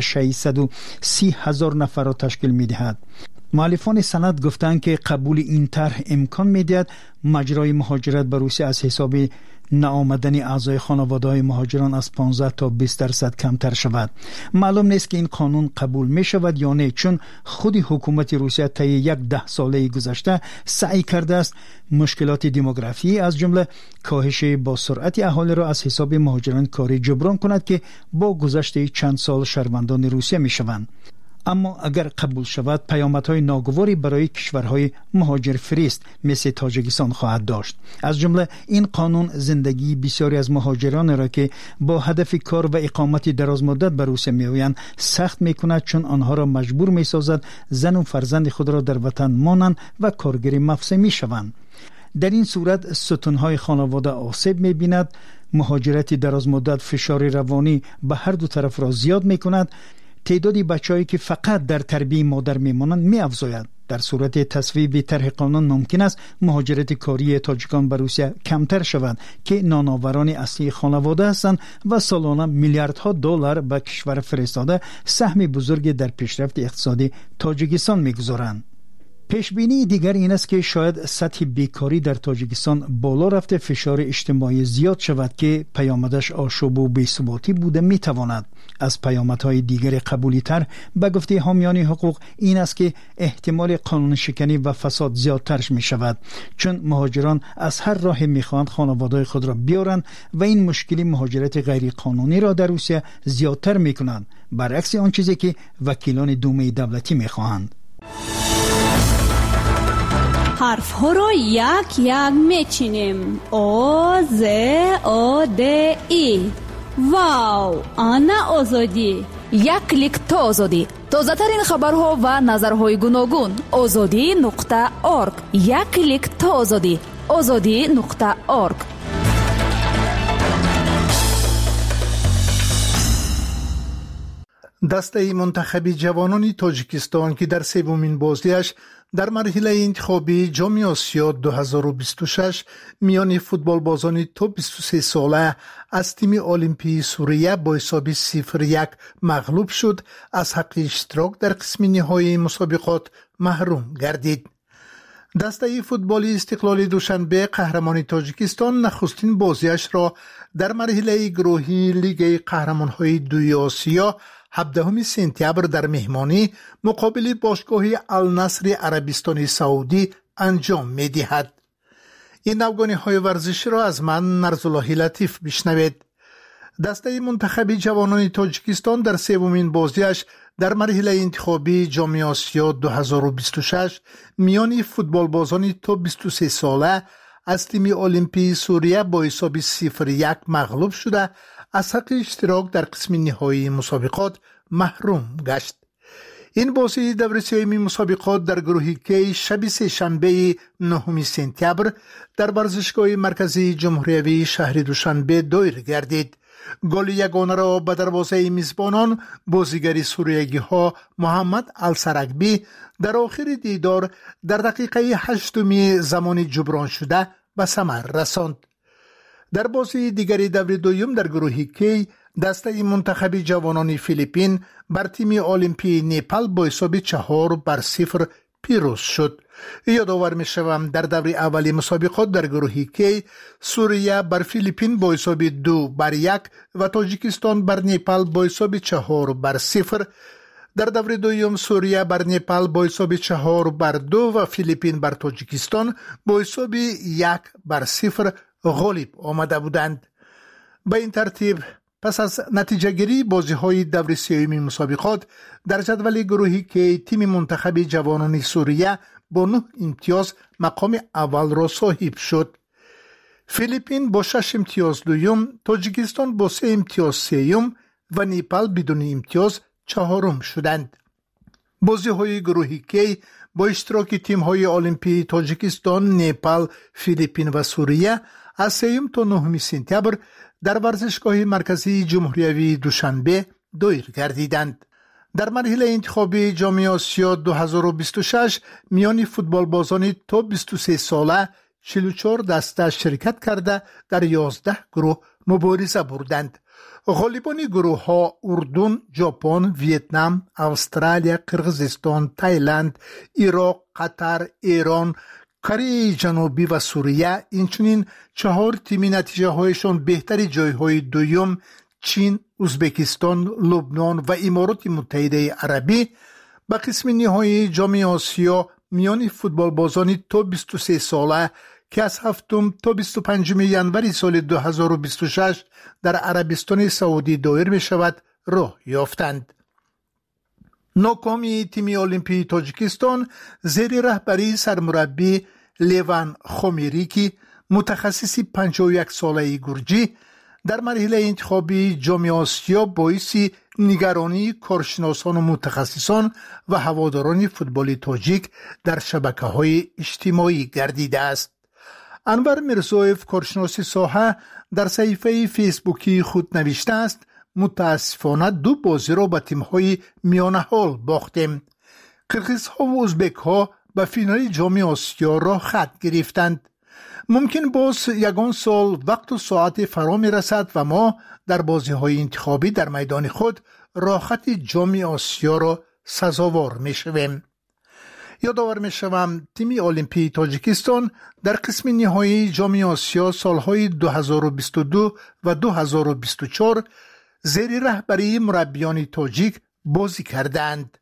630,000 نفر را تشکیل می‌دهد. مؤلفان سند گفتند که قبول این طرح امکان می‌دهد مجرای مهاجرت به روسیه از حساب نآمدن اعضای خانواده‌های مهاجران از 15 تا 20% کمتر شود. معلوم نیست که این قانون قبول می شود یا نه، چون خود حکومت روسیه طی یک 10 ساله گذشته سعی کرده است مشکلات دموگرافی از جمله کاهش با سرعت اهالی را از حساب مهاجران کاری جبران کند که با گذشت چند سال شهروندان روسیه می شوند. اما اگر قبول شود پیامدهای ناگواری برای کشورهای مهاجر فریست مثل تاجیکستان خواهد داشت. از جمله این قانون زندگی بسیاری از مهاجران را که با هدف کار و اقامت دراز مدت به روسیه میآیند سخت میکند، چون آنها را مجبور میسازد زن و فرزند خود را در وطن مانند و کارگری مفسه میشوند. در این صورت ستونهای خانواده آسیب میبیند. مهاجرت دراز مدت فشار روانی به هر دو طرف را زیاد میکند. تعداد بچه‌هایی که فقط در تربیت مادر میمانند می‌افزاید. در صورت تصویب طرح قانون ممکن است مهاجرت کاری تاجیکان به روسیه کمتر شود که نانآوران اصلی خانواده هستند و سالانه میلیاردها دلار به کشور فرستاده سهم بزرگی در پیشرفت اقتصادی تاجیکستان می‌گذارند. پیشبینی دیگر این است که شاید سطح بیکاری در تاجیکستان بالا رفته فشار اجتماعی زیاد شود که پیامدش آشوب و بی‌ثباتی بوده میتواند. از پیامدهای دیگر قبولی تر به گفته حامیان حقوق این است که احتمال قانون شکنی و فساد زیادتر می شود، چون مهاجران از هر راه میخواهند خانواده خود را بیارند و این مشکلی مهاجرت غیر قانونی را در روسیه زیادتر می کنند، برعکس آن چیزی که وکیلان دومه دولتی میخواهند. حرف ها رو یک یک میچینیم. او ز او د ای. واو، آنا آزادی. یک کلیک تا آزادی. تازه ترین خبرها و نظرهای گوناگون. azadi.org. یک کلیک تا آزادی. azadi.org. دسته منتخبی جوانان تاجیکستان که در سومین بازیش در مرحله انتخابی جام آسیا 2026 میان فوتبال بازان تا 23 ساله از تیم المپی سوریه با حساب 0-1 مغلوب شد، از حق اشتراک در قسم نهایی مسابقات محروم گردید. دسته فوتبال استقلال دوشنبه قهرمان تاجیکستان نخستین بازیش را در مرحله گروهی لیگ قهرمان‌های دوی آسیا 17 سپتامبر در مهمانی مقابل باشگاه النصر عربستان سعودی انجام می‌دهد. این نوگانی‌های ورزشی را از من نرزالله لطیف بشنوید. دسته منتخب جوانان تاجیکستان در سومین بازیش در مرحله انتخابی جام آسیا 2026 میان فوتبال بازان تا 23 ساله از تیم المپی سوریه با حساب 0-1 مغلوب شده، از حق اشتراک در قسم نهایی مسابقات محروم گشت. این بازی دور سوم مسابقات در گروه کی شب سه‌شنبه 9 سپتامبر در ورزشگاه مرکزی جمهوری شهر دوشنبه دایر گردید. گل یگانه را به دروازه میزبانان بازیگر سوریگی‌ها محمد السرکبی در آخر دیدار در دقیقه 8 زمان جبران شده به ثمر رساند. در بازی دیگری دور دوم در گروه کی دسته منتخب جوانان فیلیپین بر تیم المپی نپال با حساب 4-0 پیروز شد. یادآور می‌شوم در دور اولی مسابقات در گروه کی سوریه بر فیلیپین با حساب 2-1 و تاجیکستان بر نپال با حساب 4-0. در دور دوم سوریه بر نپال با حساب 4-2 و فیلیپین بر تاجیکستان با حساب 1-0 غالب آمده بودند. به این ترتیب پس از نتیجه گیری بازی های دور سوم مسابقات در جدول گروهی که تیم منتخب جوانان سوریه با 9 امتیاز مقام اول را صاحب شد. فیلیپین با 6 امتیاز دوم، تاجیکستان با 3 امتیاز سوم و نپال بدون امتیاز چهارم شدند. بازی های گروهی که با اشتراک تیم های المپی تاجیکستان، نپال، فیلیپین و سوریه از 3 تا 9 سپتامبر در ورزشگاه مرکزی جمهوری دوشنبه دایر گردیدند. در مرحله انتخابی جام آسیا 2026 میان فوتبال بازان تا 23 ساله 44 دسته شرکت کرده در 11 گروه مبارزه بردند. غالبان گروه ها اردن، ژاپن، ویتنام، استرالیا، قرقیزستان، تایلند، عراق، قطر، ایران، کره جنوبی و سوریه، اینچنین 4 تیم نتیجه هایشان بهتری جایهای دوم چین، ازبکستان، لبنان و امارات متحده عربی به قسم نهایی جام آسیا میان فوتبال بازان تا 23 ساله که از 7 تا 25 ژانویه سال 2026 در عربستان سعودی دایر می شود راه یافتند. ناکامی تیم المپی تاجیکستان زیر رهبری سرمربی لیوان خمیریکی متخصص 51 ساله گرجی در مرحله انتخابی جام آسیا باعث نگرانی کارشناسان و متخصصان و هواداران فوتبال تاجیک در شبکه‌های اجتماعی گردیده است. انور میرزویف کارشناس ساحه در صفحه فیسبوکی خود نوشته است: متاسفانه 2 بازی را به تیم‌های میانه حال باختیم. قرقیزها و ازبک‌ها به فینال جام آسیا را خط گرفتند. ممکن باز یگان سال وقت و ساعت فرا می رسد و ما در بازی های انتخابی در میدان خود راحت جام آسیا را سزاوار می شویم. یادآور می شوم تیم المپی تاجیکستان در قسم نهایی جام آسیا سالهای 2022 و 2024 زیر رهبری مربیان تاجیک بازی کردند.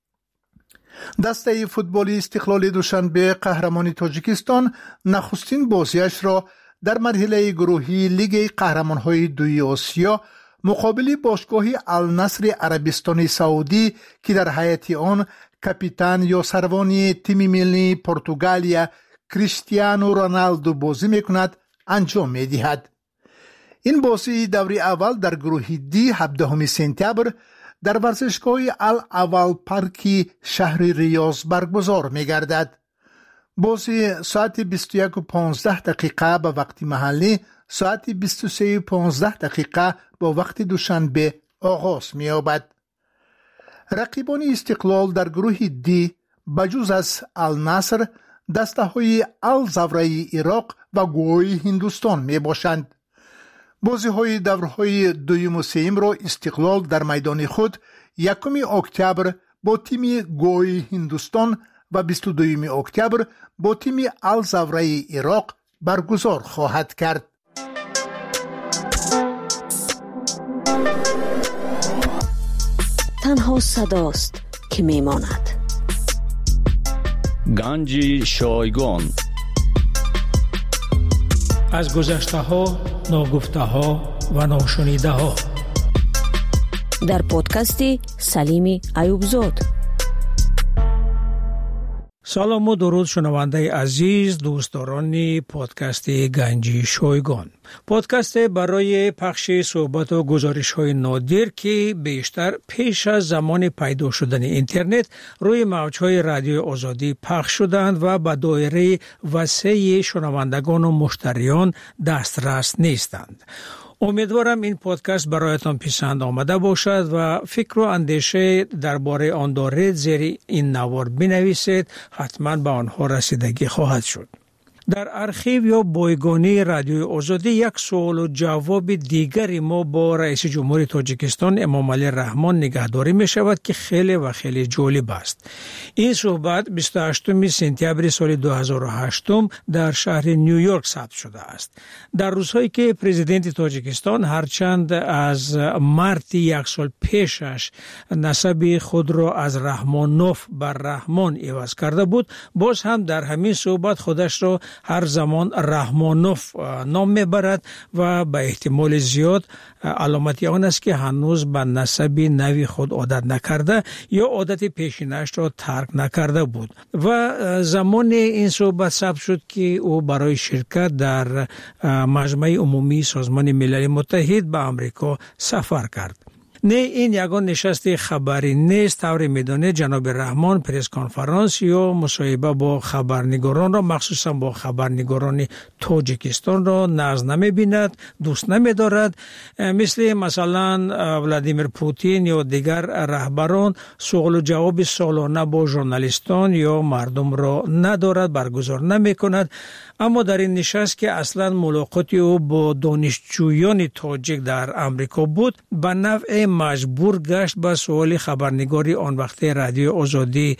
دسته فوتبال استقلال دوشنبه قهرمان تاجیکستان نخستین بازیش را در مرحله گروهی لیگ قهرمان‌های 2 آسیا مقابل باشگاه النصر عربستان سعودی که در هیئت آن کاپیتان یا سروانی تیم ملی پرتغالیا کریستیانو رونالدو بازی می‌کند انجام می‌دهد. این بازی دور اول در گروه دی 17 سپتامبر در ورزشگاه الاول پارکی شهر ریاض برگزار می گردد. بازی ساعت 21:15 به وقت محلی، ساعت 23:15 با وقت دوشنبه آغاز می یابد. رقیبان استقلال در گروه دی بجز از النصر دسته های الزوره عراق و گوی هندوستان می باشند. بازی های دورهای دوم و سوم را استقلال در میدان خود 1 اکتبر با تیم گوی هندوستان و 22 اکتبر با تیم الزوره عراق برگزار خواهد کرد. تنها صداست که میماند. گنج شایگان از گذشته ها، ناگفته ها و ناشنیده ها در پادکست سلیم ایوبزاد. سلام و درود شنونده عزیز، دوستداران پادکست گنج شایگان. پادکست برای پخش صحبت و گزارش های نادر که بیشتر پیش از زمان پیدا شدن اینترنت روی موجهای رادیو آزادی پخش شدند و به دایره وسیع شنوندگان و مشتریان دسترس نیستند. امیدوارم این پادکست برایتان پسند آمده باشد و فکر و اندیشه درباره آن دارید زیر این نوار بنویسید، حتما به آنها رسیدگی خواهد شد. در ارشیو یا بایگانی رادیوی آزادی یک سوال و جواب دیگری ما با رئیس جمهوری تاجیکستان امام علی رحمان نگهداری می شود که خیلی و خیلی جالب است. این صحبت 28 سپتامبر سال 2008 در شهر نیویورک ثبت شده است. در روزهایی که پرزیدنت تاجیکستان هرچند از مارت یک سال پیشش نسب خود را از رحمانوف بر رحمان عوض کرده بود، باز هم در همین صحبت خودش را هر زمان رحمانوف نام میبرد و به احتمال زیاد علامتی آن است که هنوز به نسب نوی خود عادت نکرده یا عادت پیشینش را ترک نکرده بود و زمان این صحبت ثبت شد که او برای شرکت در مجمع عمومی سازمان ملل متحد به امریکا سفر کرد. نه این یگان نشست خبری نیست. طور میدانه جناب رحمان پرس کنفرانس یا مصاحبه با خبرنگاران را، مخصوصا با خبرنگاران تاجیکستان را ناز نمی بیند، دوست نمی دارد. مثلا ولادیمیر پوتین یا دیگر رهبران سوال و جواب سالانه با ژورنالیستان یا مردم را ندارد، برگزار نمی کند. اما در این نشست که اصلا ملاقاتی او با دانشجویان تاجیک در امریکا بود، به نوع مجبور گشت به سوال خبرنگاری آن وقت رادیو آزادی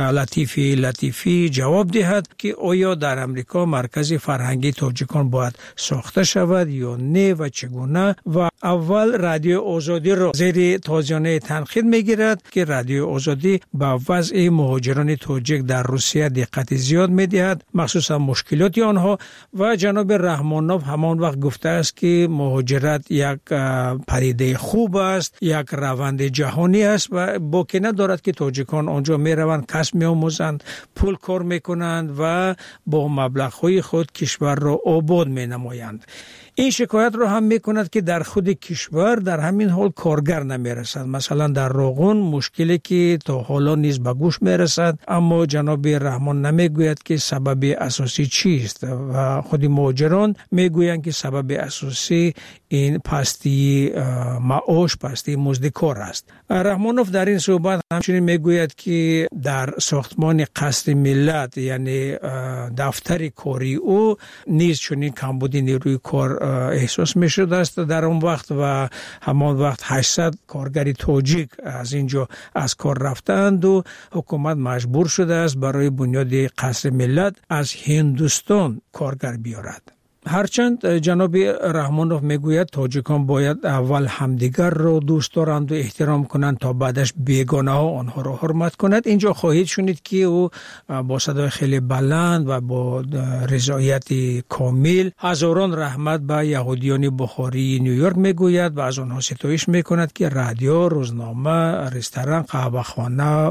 لطیفی جواب دهد که آیا در امریکا مرکز فرهنگی تاجیکان باید ساخته شود یا نه و چگونه. و اول رادیو آزادی را زیر تازیانه تنقید میگیرد که رادیو آزادی به وضع مهاجران تاجیک در روسیه دقت زیاد میدهد، مخصوصا مشکلات آنها. و جناب رحمانوف همان وقت گفته است که مهاجرت یک پدیده خوب است، یک روند جهانی است و باکی ندارد که تاجیکان آنجا می روند، کسب می آموزند، پول کار می کنند و با مبلغ‌های خود کشور را آباد می نمایند. این شکایت را هم می کند که در خود کشور در همین حال کارگر نمی رسد. مثلا در روغن مشکلی که تا حالا نیز به گوش می رسد، اما جناب رحمان نمی گوید که سبب اساسی چیست و خود مهاجران می گویند که سبب اساسی این پستی معاش، پستی مزد کار است. رحمانوف در این صحبت همچنین می گوید که در ساختمان قصر ملت یعنی دفتر کاری او نیز چنین کمبودی نیروی کار احساس می شده است در اون وقت و همان وقت 800 کارگر تاجیک از اینجا از کار رفتند و حکومت مجبور شده است برای بنیاد قصر ملت از هندوستان کارگر بیارد. هرچند جناب رحمانوف میگوید تاجیکان باید اول همدیگر را دوست دارند و احترام کنند تا بعدش بیگانه ها آنها را حرمت کند، اینجا خواهید شنید که او با صدای خیلی بلند و با رضایت کامل هزاران رحمت به یهودیان بخاری نیویورک میگوید و از آنها ستایش میکند که رادیو، روزنامه، رستوران، قهوه‌خانه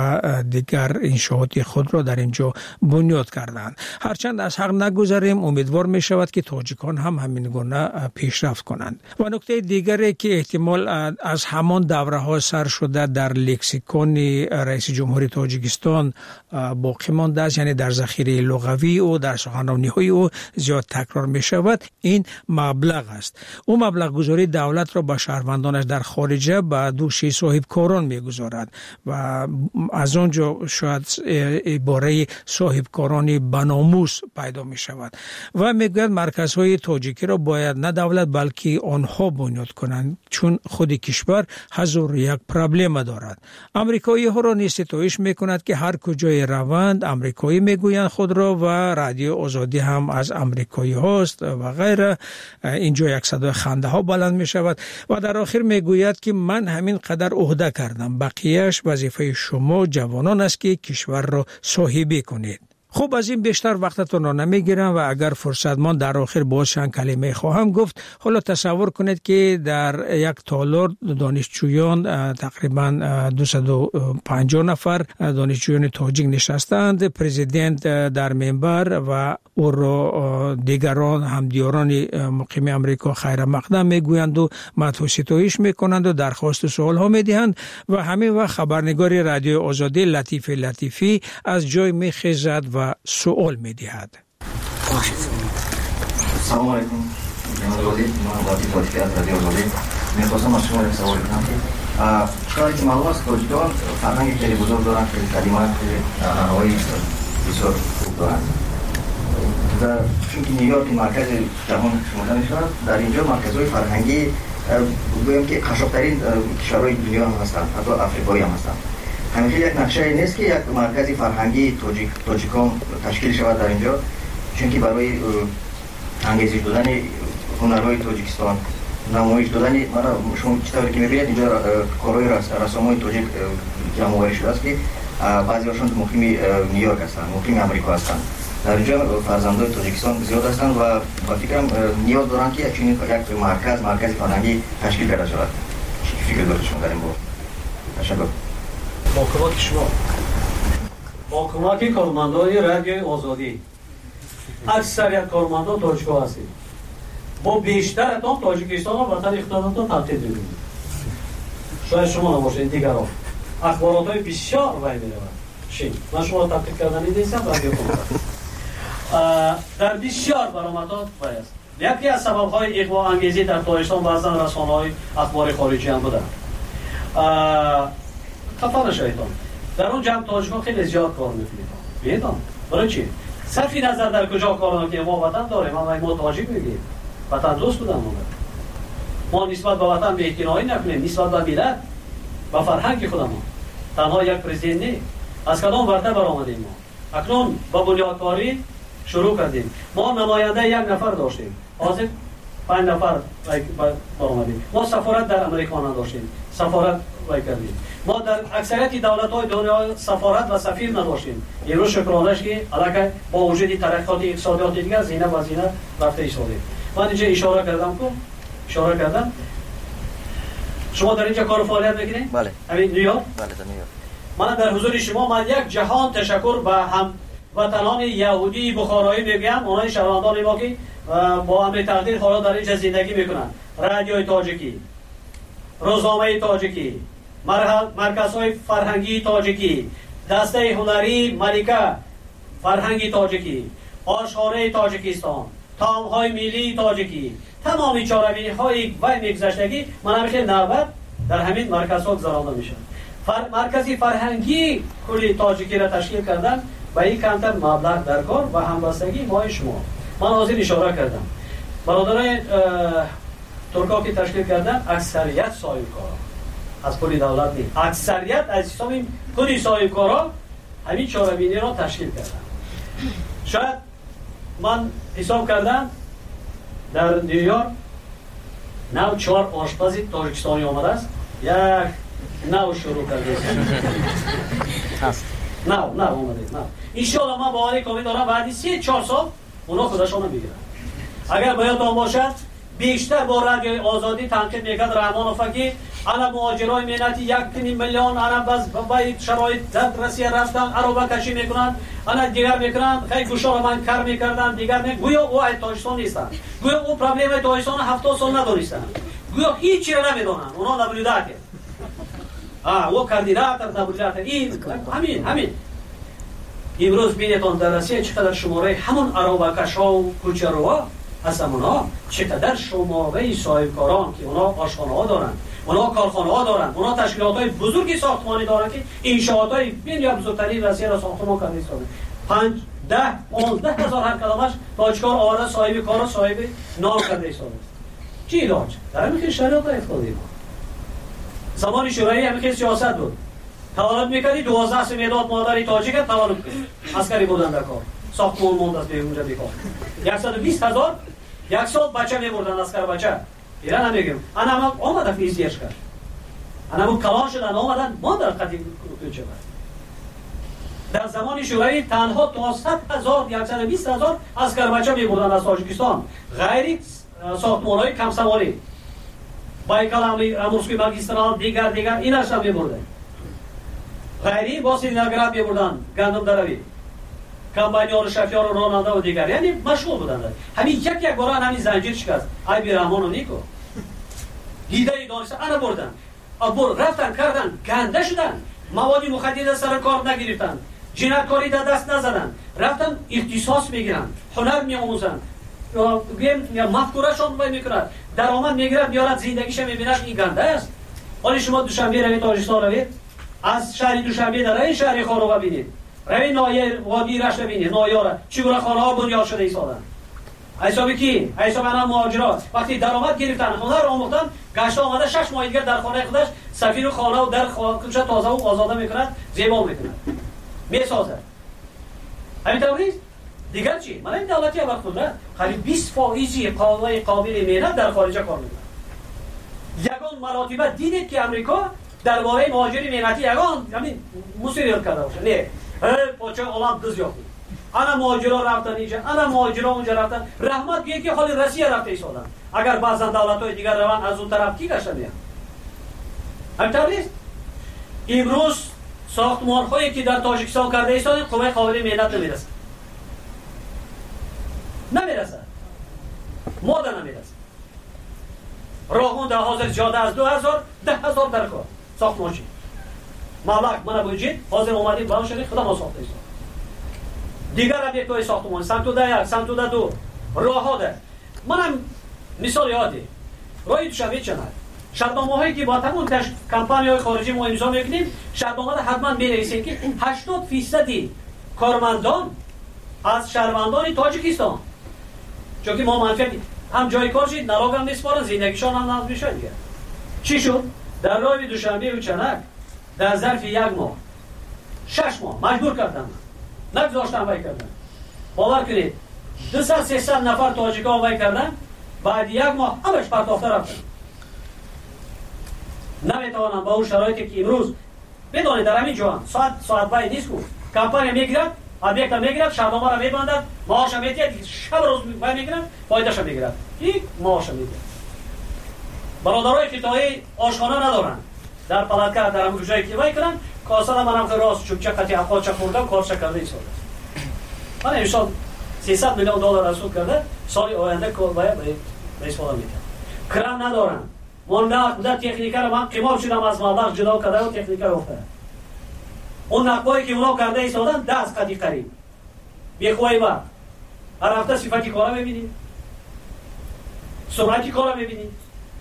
و دیگر انشاءات خود را در اینجا بنیاد کردند. هرچند از حق نگذریم، امیدوار میشود که تاجیکان هم همین گونه پیشرفت کنند. و نکته دیگری که احتمال از همان دوره ها سر شده در لکسیکون رئیس جمهوری تاجیکستان باقی مانده است، یعنی در ذخیره لغوی او، در سخنرانی های او زیاد تکرار می شود، این مبلغ است. او مبلغ گذاری دولت را به شهروندانش در خارجه به دوش صاحب کاران می گذارد و از آنجا شاید عباره صاحب کارانی بناموس پیدا می شود و می گوید مرکزهای تاجیکی را باید نه دولت بلکه آنها بنیاد کنند، چون خود کشور هزار یک پرابلم دارد. امریکایی ها را نیز ستایش میکند که هر کجای روند امریکایی میگویند خود را و رادیو آزادی هم از امریکایی هاست و غیره. اینجا یک صدای خنده ها بلند می شود و در آخر میگوید که من همین قدر عهده کردم، بقیهش وظیفه شما جوانان است که کشور را صاحبی کنید. خوب، از این بیشتر وقتتون را نمیگیرم و اگر فرصت ماند در آخر باز چند کلمه خواهم گفت. حالا تصور کنید که در یک تالار دانشجویان تقریبا 250 نفر دانشجویان تاجیک نشستند، پرزیدنت در منبر و او را دیگران همدیاران مقیم امریکا خیر مقدم میگویند و مدح و ستایش میکنند و درخواست و سوال ها میدهند و همین وقت خبرنگار رادیو آزادی لطیفی از جای میخیزد و سوال میدهد. سلام علیکم جناب وزیر، من وزیر تاجیکی از رادیو آزادی میخواستم از شما یک سوال کنم که کاری که معلوم است تاجیکان فرهنگ خیلی بزرگ دارند، خیلی کلمات خیلی نحوهای بسیار خوب دارند. چونکه نیویورک مرکز جهان شمرده میشود، در اینجا مرکزهای فرهنگی بگویم که قشنگترین کشورهای دنیا هم هستند، حتی افریقایی هم هستند. همیشه یک نقشه نیست که یک مرکز فرهنگی تاجیکان تشکیل شود در اینجا، چونکه برای انگیزش دادن هنرهای تاجیکستان، نمایش دادن، شما چطوری که میبینید اینجا کارهای رسامای تاجیک جمع‌آوری شده است که بعضی‌هاشون مقیم نیویورک هستند، مقیم امریکا هستند. در اینجا فرزندان تاجیکستان زیاد هستند و با فکرم نیاز دارند که یک مرکز فرهنگی تشکیل کرده شود. فکر دارید شما در این باره؟ تشکر. با کمک شما، با کمک کارمندان رادیوی آزادی، اکثریت کارمندان تاجیک‌ها هستید. ما بیشترتان تاجیکستان را وطن اختیارتان تبدیل می‌کنیم. شاید شما نباشید، دیگران اخبارات‌های بسیار وای می‌رود. من شما را تبدیل کردن نیستم و در بسیار برآمدات وای است. یکی از سبب‌های اغوا انگیزی در تاجیکستان بعضاً رسانه‌های اخبار خارجی هم بودند. خفا نشویدان. در اون جمع تاجیک‌ها خیلی زیاد کار می‌کنید. بیایید. برای چی؟ صرف نظر در کجا کار می‌کنیم، ما وطن داریم، ما تاجیک میگیم. وطن دوست بودن ما نسبت به وطن بی‌اعتنایی نکنیم، نسبت به ملت و فرهنگ خودمان. تنها یک پرزیدنت نه، از کدام ورده برآمدیم ما. اکنون با بنیادکاری شروع کردیم. ما نماینده یک نفر داشتیم، حاضر 5 نفر برآمدیم. ما سفارت در امریکا نداشتیم، سفارت کردیم. ما در اکثریت دولت‌های دنیا سفارت و سفیر نداشتیم. امروز شکرانش که علاقه با وجود ترقیات اقتصادی دیگر زینه و زینه رفته ایستاده. من اینجا اشاره کردم. شما در اینجا کار فعالیت میکنید؟ بله. همین نیویورک؟ بله، در نیویورک. من در حضور شما من یک جهان تشکر به هم وطنان یهودی بخارایی میگم، اونای شهروندان ما که با امر تقدیر حالا در اینجا زندگی میکنن. رادیوی تاجیکی، روزنامه تاجیکی، مرکزهای فرهنگی تاجیکی، دسته هنری ملکه فرهنگی تاجیکی، آشغاله تاجیکستان، طعام‌های ملی تاجیکی، تمامی چاره‌بینی‌های و میگذشتگی من خیلی نوبت در همین مرکزها گذرانده میشن. مرکزی فرهنگی کلی تاجیکی را تشکیل کردن و این کمتر مبلغ در کار و همبستگی ما شما. من حاضر اشاره کردم برادران ترکا که تشکیل کردن اکثریت صاحبکارا از کلی دولت نیست، اکثریت از حساب کلی صاحبکارا همین چاره‌بینی را تشکیل کردن. شاید من حساب کردم در نیویورک 4 آشپز تاجیکستانی آمده است، یک نو شروع کرده است. نه اومده. انشاءالله من باوری کامل دارم بعد 3-4 سال اونا خودشون میگیرن. اگر باید آن باشد بیشتر با رادیوی آزادی تنقید میکرد رحمان فقیه، انا مهاجرای ملتی 1.5 میلیون انا باز به شرایط دسترسی رفتن عربه کشی میکنن، انا دیگر میکنن خیلی گوشا رو من کار میکردن، دیگر گویا او تاجیکستان نیستن، گویا او پرابلم تاجیکستان 70 سال ندونستن، گویا هیچی را نمیدونن، اونا نبودن او کاندیدات نبودن. این همین امروز بینتون در روسیه چقدر شماره همون عربه کشا و کوچروا هستن، اونا چقدر شماره صاحبکاران که اونا آشخانه ها دارن، اونا کارخانه ها دارن، اونا تشکیلات های بزرگی ساختمانی دارن که انشاءات های یا بزرگترین روسیه را ساختمان کرده ایستاده. 5-10-15 هزار هر کلمش تاجیکار آورده صاحب کار و صاحب نام کرده ایستاده. چی علاج؟ در همین شرایط افتادیم. زمان شورایی همین سیاست بود. تولد میکردی 12 سه مداد مادری تاجیک تولد کرد. عسکری بودن در کار. ساختمان موند از اونجا بیکار. 120,000 یک سال بچه میبردن اسکر بچه. ایران نمیگم. انا هم اومد فیزیش کرد. انا هم کلان شدن اومدن ما در قدیم کوچه بود. در زمان شورایی تنها 200,000 120,000 اسکر بچه میبردن از تاجیکستان. غیر ساختمان‌های کم سواری. بایکال امروزکی ماگیسترال دیگر ایناش هم میبردن. غیری با سینگراد میبردن گندم دروی. کمباینیار شفیار و راننده و دیگر یعنی مشغول بودند. همین یک بار همین زنجیر شکست. ای بی رحمان و نیکو دیده دانسته انا بردن. ابر رفتن کردن گنده شدن. مواد مخدر سر کار نگرفتن. جنایتکاری دست نزدن. رفتن اختصاص میگیرن. هنر میآموزن. یا مفکورشون وای میکنند. درآمد میگیرد میارد زندگیش میبیند این گنده است. حالا شما دوشنبه روید تاجیکستان روید از شهر دوشنبه در این شهر خارو ببینید. روی نایه وادی رشت ببینید نایه چگونه خانه ها بنیاد شده ایستادن. حسابی کی؟ حساب انا مهاجرات وقتی درآمد گرفتن هنر آموختن گشت آمده 6 ماه دیگه در خانه خودش سفیر خانه و در خودش تازه و آزاده میکند زیبا میکند میسازه. همین طور نیست؟ دیگر چی؟ من این دولتی وقت قدرت قریب 20% قابل مهنت در خارج کار میکنه. یگان مراتبه دیدید که امریکا درباره مهاجری مهنتی یگان همین مسئولیت کرده باشه. نه پاچه عالم دزیافت. انا مهاجرا رفتن اینجا، انا مهاجرا اونجا رفتن. رحمت بیه که حال روسیه رفته ایستادن. اگر بعضا دولت‌های دیگر روان از اون طرف کی گشتن میان؟ همینطور نیست؟ امروز ساختمان‌هایی که در تاجیکستان کرده ایستادن قوه قابل مهنت نمیرسه. نمیرسه. ماده نمیرسه. راهون در حاضر جاده از 2000 10,000 در کار ساختمانچی. مالک من بوجید حاضر اومدیم بلند شدیم خدا ما ساخته ایستاد. دیگر ابیکت‌های ساختمان سمت 1 سمت 2 راه‌ها ده. منم مثال یادی راهی دوشنبه چنار شرطنامه‌هایی که با تمام کمپانی‌های خارجی ما امضا می‌کنیم شرطنامه حتما بنویسیم که 80% کارمندان از شهروندان تاجیکستان چون که ما منفعت هم جای کار شد نراگ هم میسپارن زندگیشان هم نظم میشه دیگه. چی شد؟ در راه دوشنبه و چنک در ظرف 1 ماه 6 ماه مجبور کردن نگذاشتن وای کردن. باور کنید 200-300 نفر تاجیکا وای کردن بعد 1 ماه همش پرتافته رفتن. نمیتوانم با اون شرایطی که امروز بدونید در همین جهان ساعت وای نیست بود کمپانی میگیرد ابیکت میگیرد شرطنامه را میبندد معاش میگیرد شب روز وای میگیرد فایدهش میگیرد یک معاش میگیرد. برادرای خطایی آشخانه ندارن در پلاتکار در همون جایی که وای کردن کاسه منم که راست چوبچه قطعی افقات خوردم کارش کرده ایستاده. من امسال 300 میلیون دلار رسول کرده سال آینده کار باید به استفاده میکنم. کرم ندارن. من تکنیکر رو من قیمت شدم از مبلغ جدا کرده و تکنیکر افتاده. اون نقبایی که اونا کرده ایستادن 10 قدی قریب. بیخوایی با هر هفته صفتی کارا ببینید. سرعتی کارا ببینید.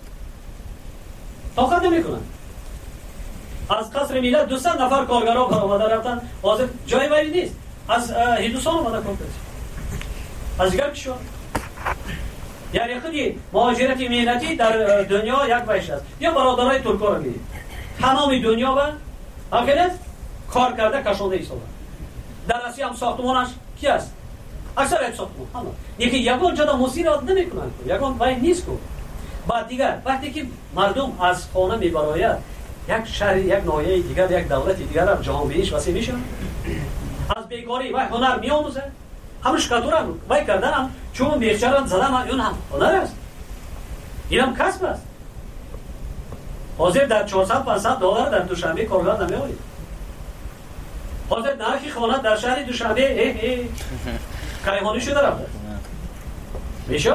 طاقت نمیکنن. از قصر ملت 200 نفر کارگرها برآمده رفتن حاضر جای ولی نیست. از هندوستان اومده کار کرد. از دیگر کشور. یعنی خودی مهاجرت مهنتی در دنیا یک وجه است. یا برادرای ترکا رو می‌بینید. تمام دنیا و همکنه کار کرده کشونده ایستادن. در روسیه هم ساختمانش کی است؟ اکثر ساختمان همون. یکی یگان جدا مسیرات نمی‌کنن. یگان وای نیست کو. بعد دیگر وقتی که مردم از خانه میبراید یک شهر یک ناحیه دیگر یک دولت دیگر هم جهان بینیش وسیع میشه. از بیکاری و هنر میآموزه. همش کاتورم وای کردن هم چون بیچاره‌ام زدن اون هم هنر است. اینم کسب است. حاضر در 400-500 دلار در دوشنبه کارگر نمیآید. حاضر نرخ خانه در شهر دوشنبه کیهانی شده رفته. میشه؟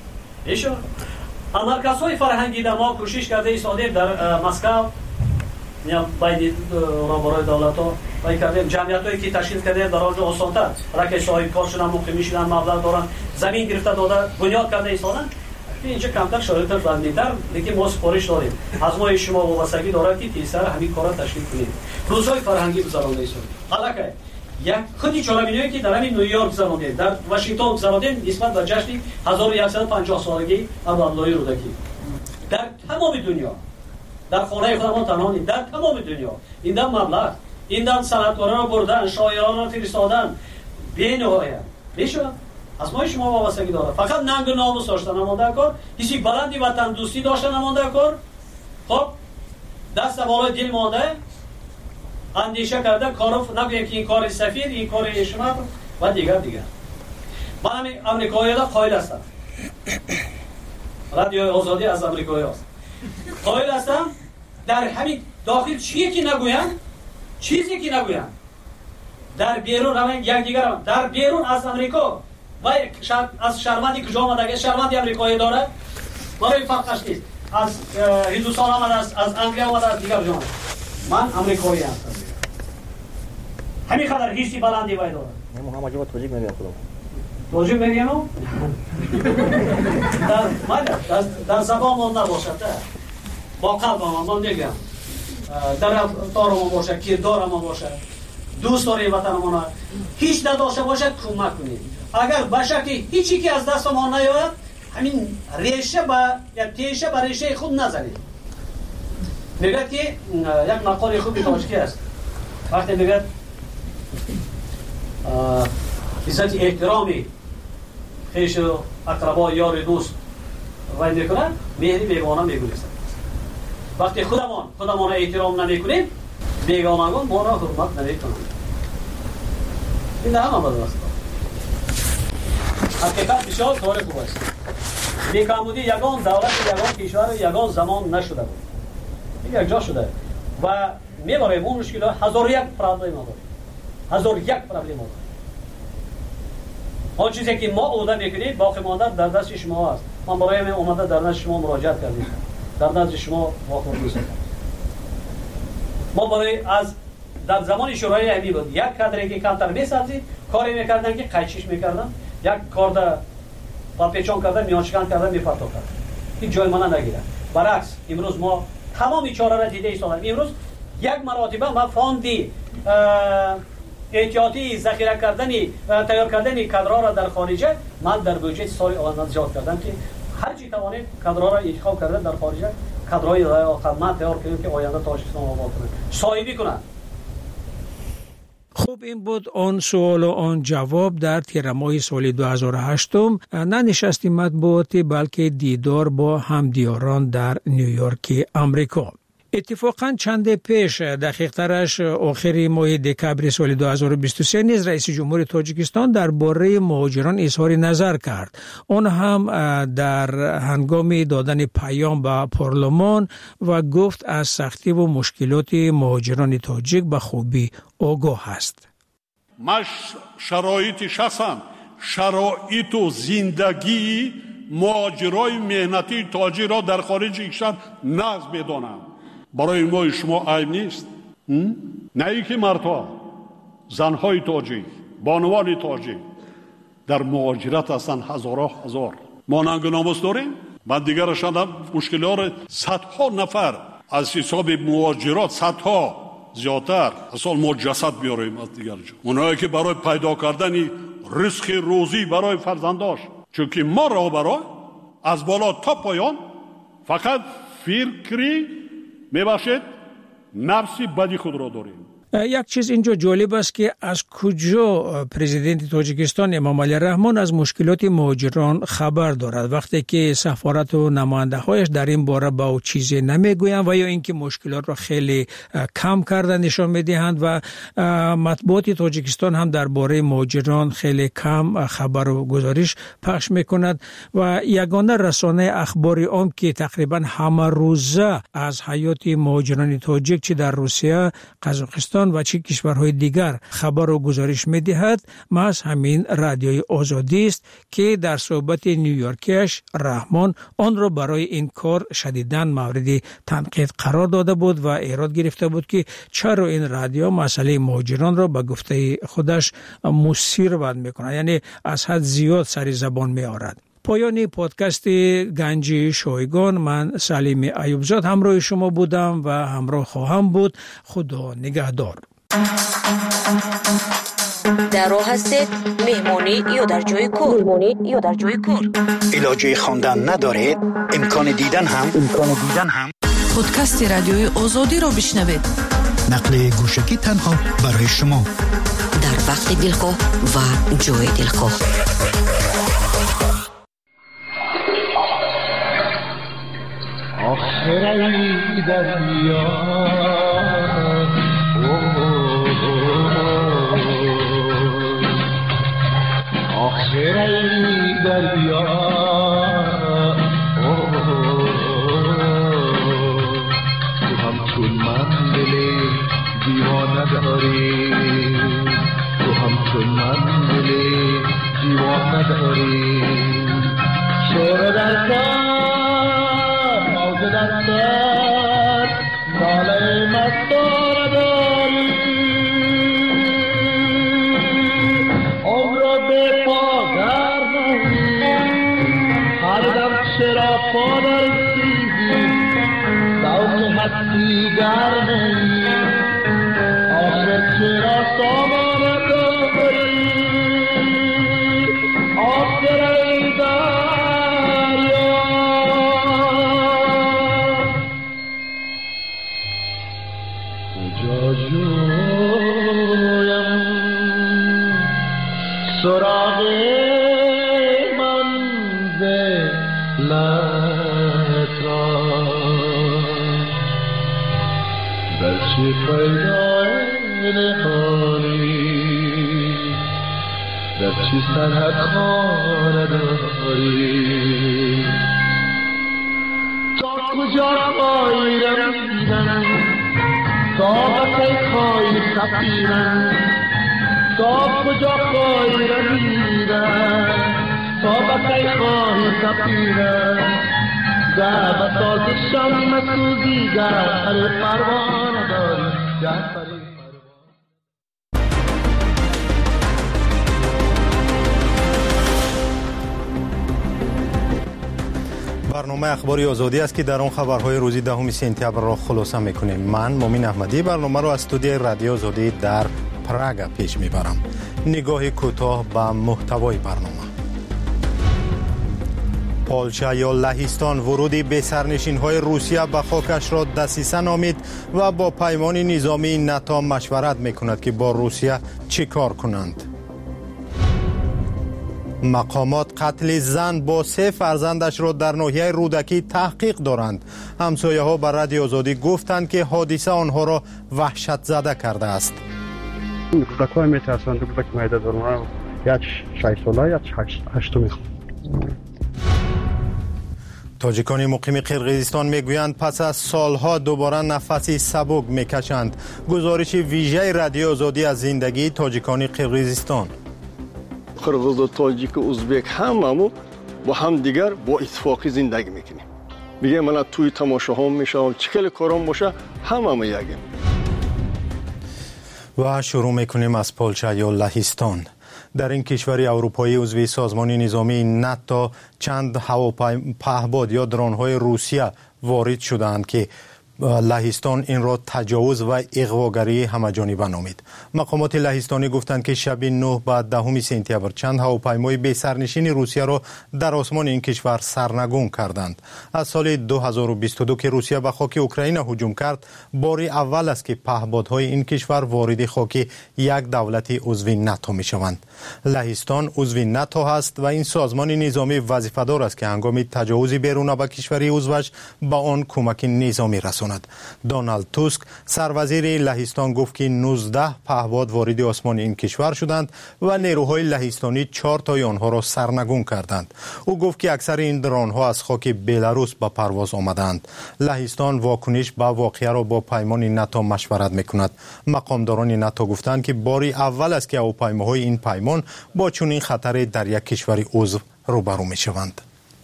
مرکزهای فرهنگی در ما کوشش کرده ایستادیم در مسکو یا باید برای دولت‌ها باید کردیم جمعیت‌هایی که تشکیل کردیم در آنجا آسان‌تر راکش صاحب کار شدن مقیم شدن مبلغ دارن زمین گرفته داده بنیاد کرده ایستادن اینجا کمتر شرایط بندی‌تر لیکن ما سپارش داریم از ما شما وابستگی داره که تیسر همین کارا تشکیل کنیم روزهای فرهنگی گذرانده ایستادیم حالاکه یک خودی چالمینایی که در همین نیویورک گذراندیم در واشنگتن گذراندیم نسبت به جشن 1150 سالگی عبدالله رودکی در تمام دنیا در خانه خودمان تنها نیست در تمام دنیا این دم مبلغ این دم صنعتکاران را بردن شاعران را فرستادن بی‌نهایت میشه از ما شما وابستگی داره فقط ننگ و ناموس داشتن نمانده کار کسی بلندی وطن دوستی داشتن نمانده کار خب دست بالای دل مانده اندیشه کرده کارو نگویم که این کار سفیر این کار شما و دیگر من همین امریکایی را قائل هستم رادیو آزادی از امریکایی هست قائل هستم در همین داخل چیزی که نگویم در بیرون همین یک دیگر هم در بیرون از امریکا و از شهروندی کجا آمده شهروندی امریکایی داره برای فرقش نیست از هندوستان آمده از انگلیا آمده از دیگر جامعه من امریکایی هستم همین خبر هیچی بلندی باید داره من همه توجیه میگم خودم توجیه میگم در زبان من نباشد با قلب من میگم در رفتار من باشه کردار من باشه دوست داریم وطنمون، هیچ نداشته باشد کمک کنید. اگر به شکلی هیچی که از دست ما نیاید، همین ریشه یا تیشه به ریشه خود نزنید. میگه که یک مقاله خوبی تاجیکی است، وقتی میگه عزت احترامی خویش و اقربا یار دوست وای میکنن، مهری بیگانه میگویند. وقتی خودمان احترام نمیکنیم، بیگانگان ما را حرمت نمیکنند. این همه بدبخت است. حقیقت بسیار کار خوب است. بیکامودی یگان دولت، یگان کشور، یگان زمان نشده بود. این یک جا شده و میبریم اون مشکلات. هزار یک پرابلم داریم. هزار یک پرابلم داریم. آن چیزی که ما عهده میکنیم باقی مانده در دست شما است. من برای اومده در نزد شما مراجعت کردیم، در نزد شما واقعا دوست دارم. ما برای از در زمان شورای امی بود یک کادری که کمتر میسازید کاری میکردن که قیچیش میکردن، یک کارد پاپیچون کردن، میانشکن کردن، میپرتو کردن، این جای من نگیره. برعکس امروز ما تمام چاره را دیده ایستادیم. امروز یک مراتبه ما فاندی احتیاطی ذخیره کردنی تیار کردنی کادرها را در خارج من در بودجه سال آینده زیاد کردم که هر چی توانید کادرها را انتخاب کردن در خارج، کادرهای خدمت تیار کنیم که آینده تاجیکستان آباد کنه، صاحبی کنن. خوب، این بود آن سوال و آن جواب در تیر ماه سال 2008. نه نشست مطبوعاتی بلکه دیدار با همدیاران در نیویورک امریکا. اتفاقا چند پیش، دقیق ترش آخر ماه دکبر سال 2023 نیز رئیس جمهور تاجیکستان درباره مهاجران اظهار نظر کرد. آن هم در هنگام دادن پیام به پارلمان و گفت از سختی و مشکلات مهاجران تاجیک به خوبی آگاه است. من شرایط شخصم، شرایط و زندگی مهاجرای مهنتی تاجیک را در خارج کشور نقض بدانم. برای ما شما عیب نیست. نه ای که مردها، زنهای تاجیک، بانوان تاجیک در مهاجرت هستند هزارها هزار. ما ننگ و ناموس داریم. من دیگر شدم مشکلات صدها نفر از حساب مهاجرات، صدها زیادتر اصلا ما جسد بیاریم از دیگر جا. اونایی که برای پیدا کردن رزق روزی برای فرزنداش، چون که ما را برای از بالا تا پایان فقط فکری میباشد نفسی بدی خود را داریم. یک چیز اینجا جالب است که از کجا پرزیدنت تاجیکستان امام علی رحمان از مشکلات مهاجران خبر دارد، وقتی که سفارت و نماینده هایش در این باره با او چیزی نمیگویند و یا اینکه مشکلات را خیلی کم کرده نشان میدهند و مطبوعات تاجیکستان هم درباره مهاجران خیلی کم خبر و گزارش پخش میکند و یگانه رسانه اخباری عام که تقریبا همه روزه از حیات مهاجران تاجیک چه در روسیه، قزاقستان و چه کشورهای دیگر خبر و گزارش می‌دهد، محض همین رادیوی آزادی است که در صحبت نیویورکیش رحمان آن را برای این کار شدیداً مورد تنقید قرار داده بود و ایراد گرفته بود که چرا این رادیو مسئله مهاجران را به گفته خودش مثیر بند می‌کند، یعنی از حد زیاد سر زبان می‌آورد. پایان پادکست گنج شایگان، من سلیم ایوبزاد همراه شما بودم و همراه خواهم بود. خدا نگهدار. در راه هستید، مهمانی یا در جای کار، علاجه خواندن ندارید، امکان دیدن هم پادکست رادیوی آزادی را بشنوید. نقل گوشکی تنها برای شما در وقت دلخواه و جای دلخواه. آخری دریا آخری دریا تو همچون من دل دیوانه داری، تو همچون من دل دیوانه داری. شور در دستار ناله مستار داری، عمر به پادر نهی، هر دم چرا پادر سیزی، ذوق هستی گر نهی، آخر چرا سراغ منزلت را در چه پیدا نهانی در چه سرحد خانه داری تا کجا خواهی رمیدن طاقت خواهی سفیرن تا کجا خواهی رمیدن طاقت خواهی سفیرن در بسازشم مسوزی در هر پروانه داری در برنامه اخباری آزادی است که در آن خبرهای روزی 10 سپتامبر را خلاصه میکنیم. من مومین احمدی برنامه را از استودیوی رادیو آزادی در پراگ پیش میبرم. نگاه کوتاه به محتوای برنامه. پولشا یا لهستان ورودی به سرنشین‌های روسیه به خاکش را دسیسه نامید و با پیمان نظامی ناتو مشورت میکند که با روسیه چی کار کنند. مقامات قتل زن با 3 فرزندش را در ناحیه رودکی تحقیق دارند. همسایه ها به رادیو آزادی گفتند که حادثه آنها را وحشت زده کرده است. کودکان میترسند کودک میده دارن یک 6 ساله یک 8 میخوان. تاجیکان مقیم قرقیزستان میگویند پس از سالها دوباره نفسی سبک میکشند. گزارش ویژه رادیو آزادی از زندگی تاجیکان قرقیزستان. قرغیز و تاجیک و ازبک هممون با هم دیگر با اتفاقی زندگی میکنیم. میگه من توی تماشاها میشم چکل کارام باشه هممون یکیم. و شروع میکنیم از پولشا یا لهستان. در این کشور اروپایی عضو سازمان نظامی ناتو چند هواپهباد یا درون‌های روسیه وارد شدند که لهستان این را تجاوز و اغواگری همه‌جانبه نامید. مقامات لهستانی گفتند که شب 9 و 10 سپتامبر چند هواپیمای بی سرنشین روسیه را در آسمان این کشور سرنگون کردند. از سال 2022 که روسیه به خاک اوکراین هجوم کرد، بار اول است که پهپادهای این کشور وارد خاک یک دولت عضو ناتو می‌شوند. لهستان عضو ناتو است و این سازمان نظامی وظیفه‌دار است که هنگام تجاوز بیرون به کشوری عضوش به آن کمک نظامی رساند. دونالد توسک سروزیر لهستان گفت که 19 پهپاد وارد آسمان این کشور شدند و نیروهای لهستانی 4 تای آنها را سرنگون کردند. او گفت که اکثر این درون‌ها از خاک بلاروس به پرواز آمدند. لهستان واکنش به واقعه را با پیمان ناتو مشورت میکند. مقامداران ناتو گفتند که باری اول است که هواپیماهای این پیمان با چنین خطری در یک کشور عضو روبرو میشوند.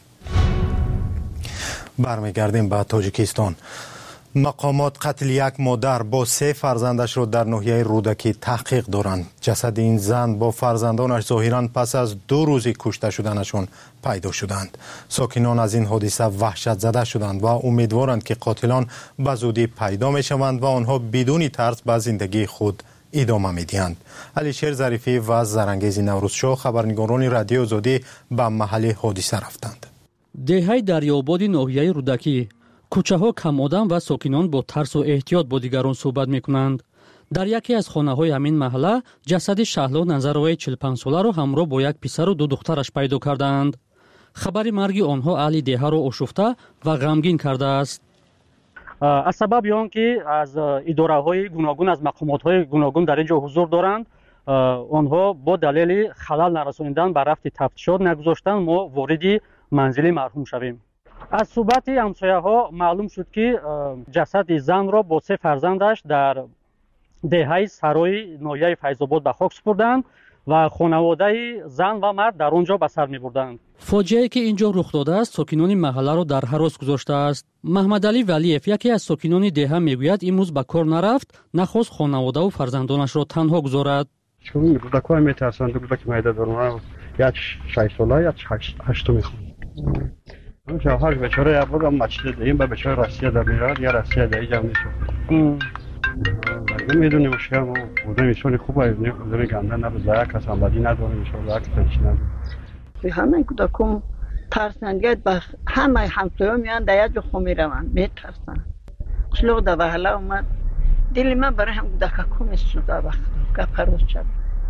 برمیگردیم به تاجیکستان. مقامات قتل یک مادر با 3 فرزندش را در ناحیه رودکی تحقیق دارند. جسد این زن با فرزندانش ظاهراً پس از 2 روز کشته شدنشان پیدا شدند. ساکنان از این حادثه وحشت زده شدند و امیدوارند که قاتلان به زودی پیدا می شوند و آنها بدون ترس به زندگی خود ادامه می‌دهند. علیشیر ظریفی و زرانگیز نوروزشاه خبرنگاران رادیو آزادی به محل حادثه رفتند. دهه دریاباد ناحیه رودکی کوچه‌ها کم آدم و ساکنان با ترس و احتیاط با دیگران صحبت می‌کنند. در یکی از خانه‌های همین محله جسد شهلا نظروی 45 ساله را همراه با یک پسر و 2 دخترش پیدا کردند. خبر مرگ آنها اهل دهه را آشفته و غمگین کرده است. از سبب آنکه از اداره‌های گوناگون از مقامات‌های گوناگون در اینجا حضور دارند، آنها با دلیل خلل نرساندن به رفت تفتیشات نگذاشتند ما وارد منزل مرحوم شویم. از صحبت همسایه‌ها معلوم شد که جسد زن را با 3 فرزندش در دهه سرای ناحیه فیض‌آباد به خاک سپردند و خانواده زن و مرد در آنجا به سر می‌بردند. فاجعه‌ای که اینجا رخ داده است ساکنان محله را در هراس گذاشته است. محمد علی ولیف یکی از ساکنان دهه میگوید امروز به کار نرفت، نخواست خانواده و فرزندانش را تنها گذارد. چون کودکان میترسند کودک میده دارن یک 6 ساله یک 8 میخوان. اون شوهر بیچاره بودم مسجد این به بیچاره روسیه در میراد یا روسیه در اینجا میشه. میدونی مشکل ما بوده میشونی خوبه بوده گنده نبوده یک کس آمدی نداره میشونه یک کس نداره. همه کودکان ترسند به همه همسایه میان در یک خو میروند میترسند. قشلوق در وهله اومد دل من برای هم کودکا میسوزه وقت گپ روز شد.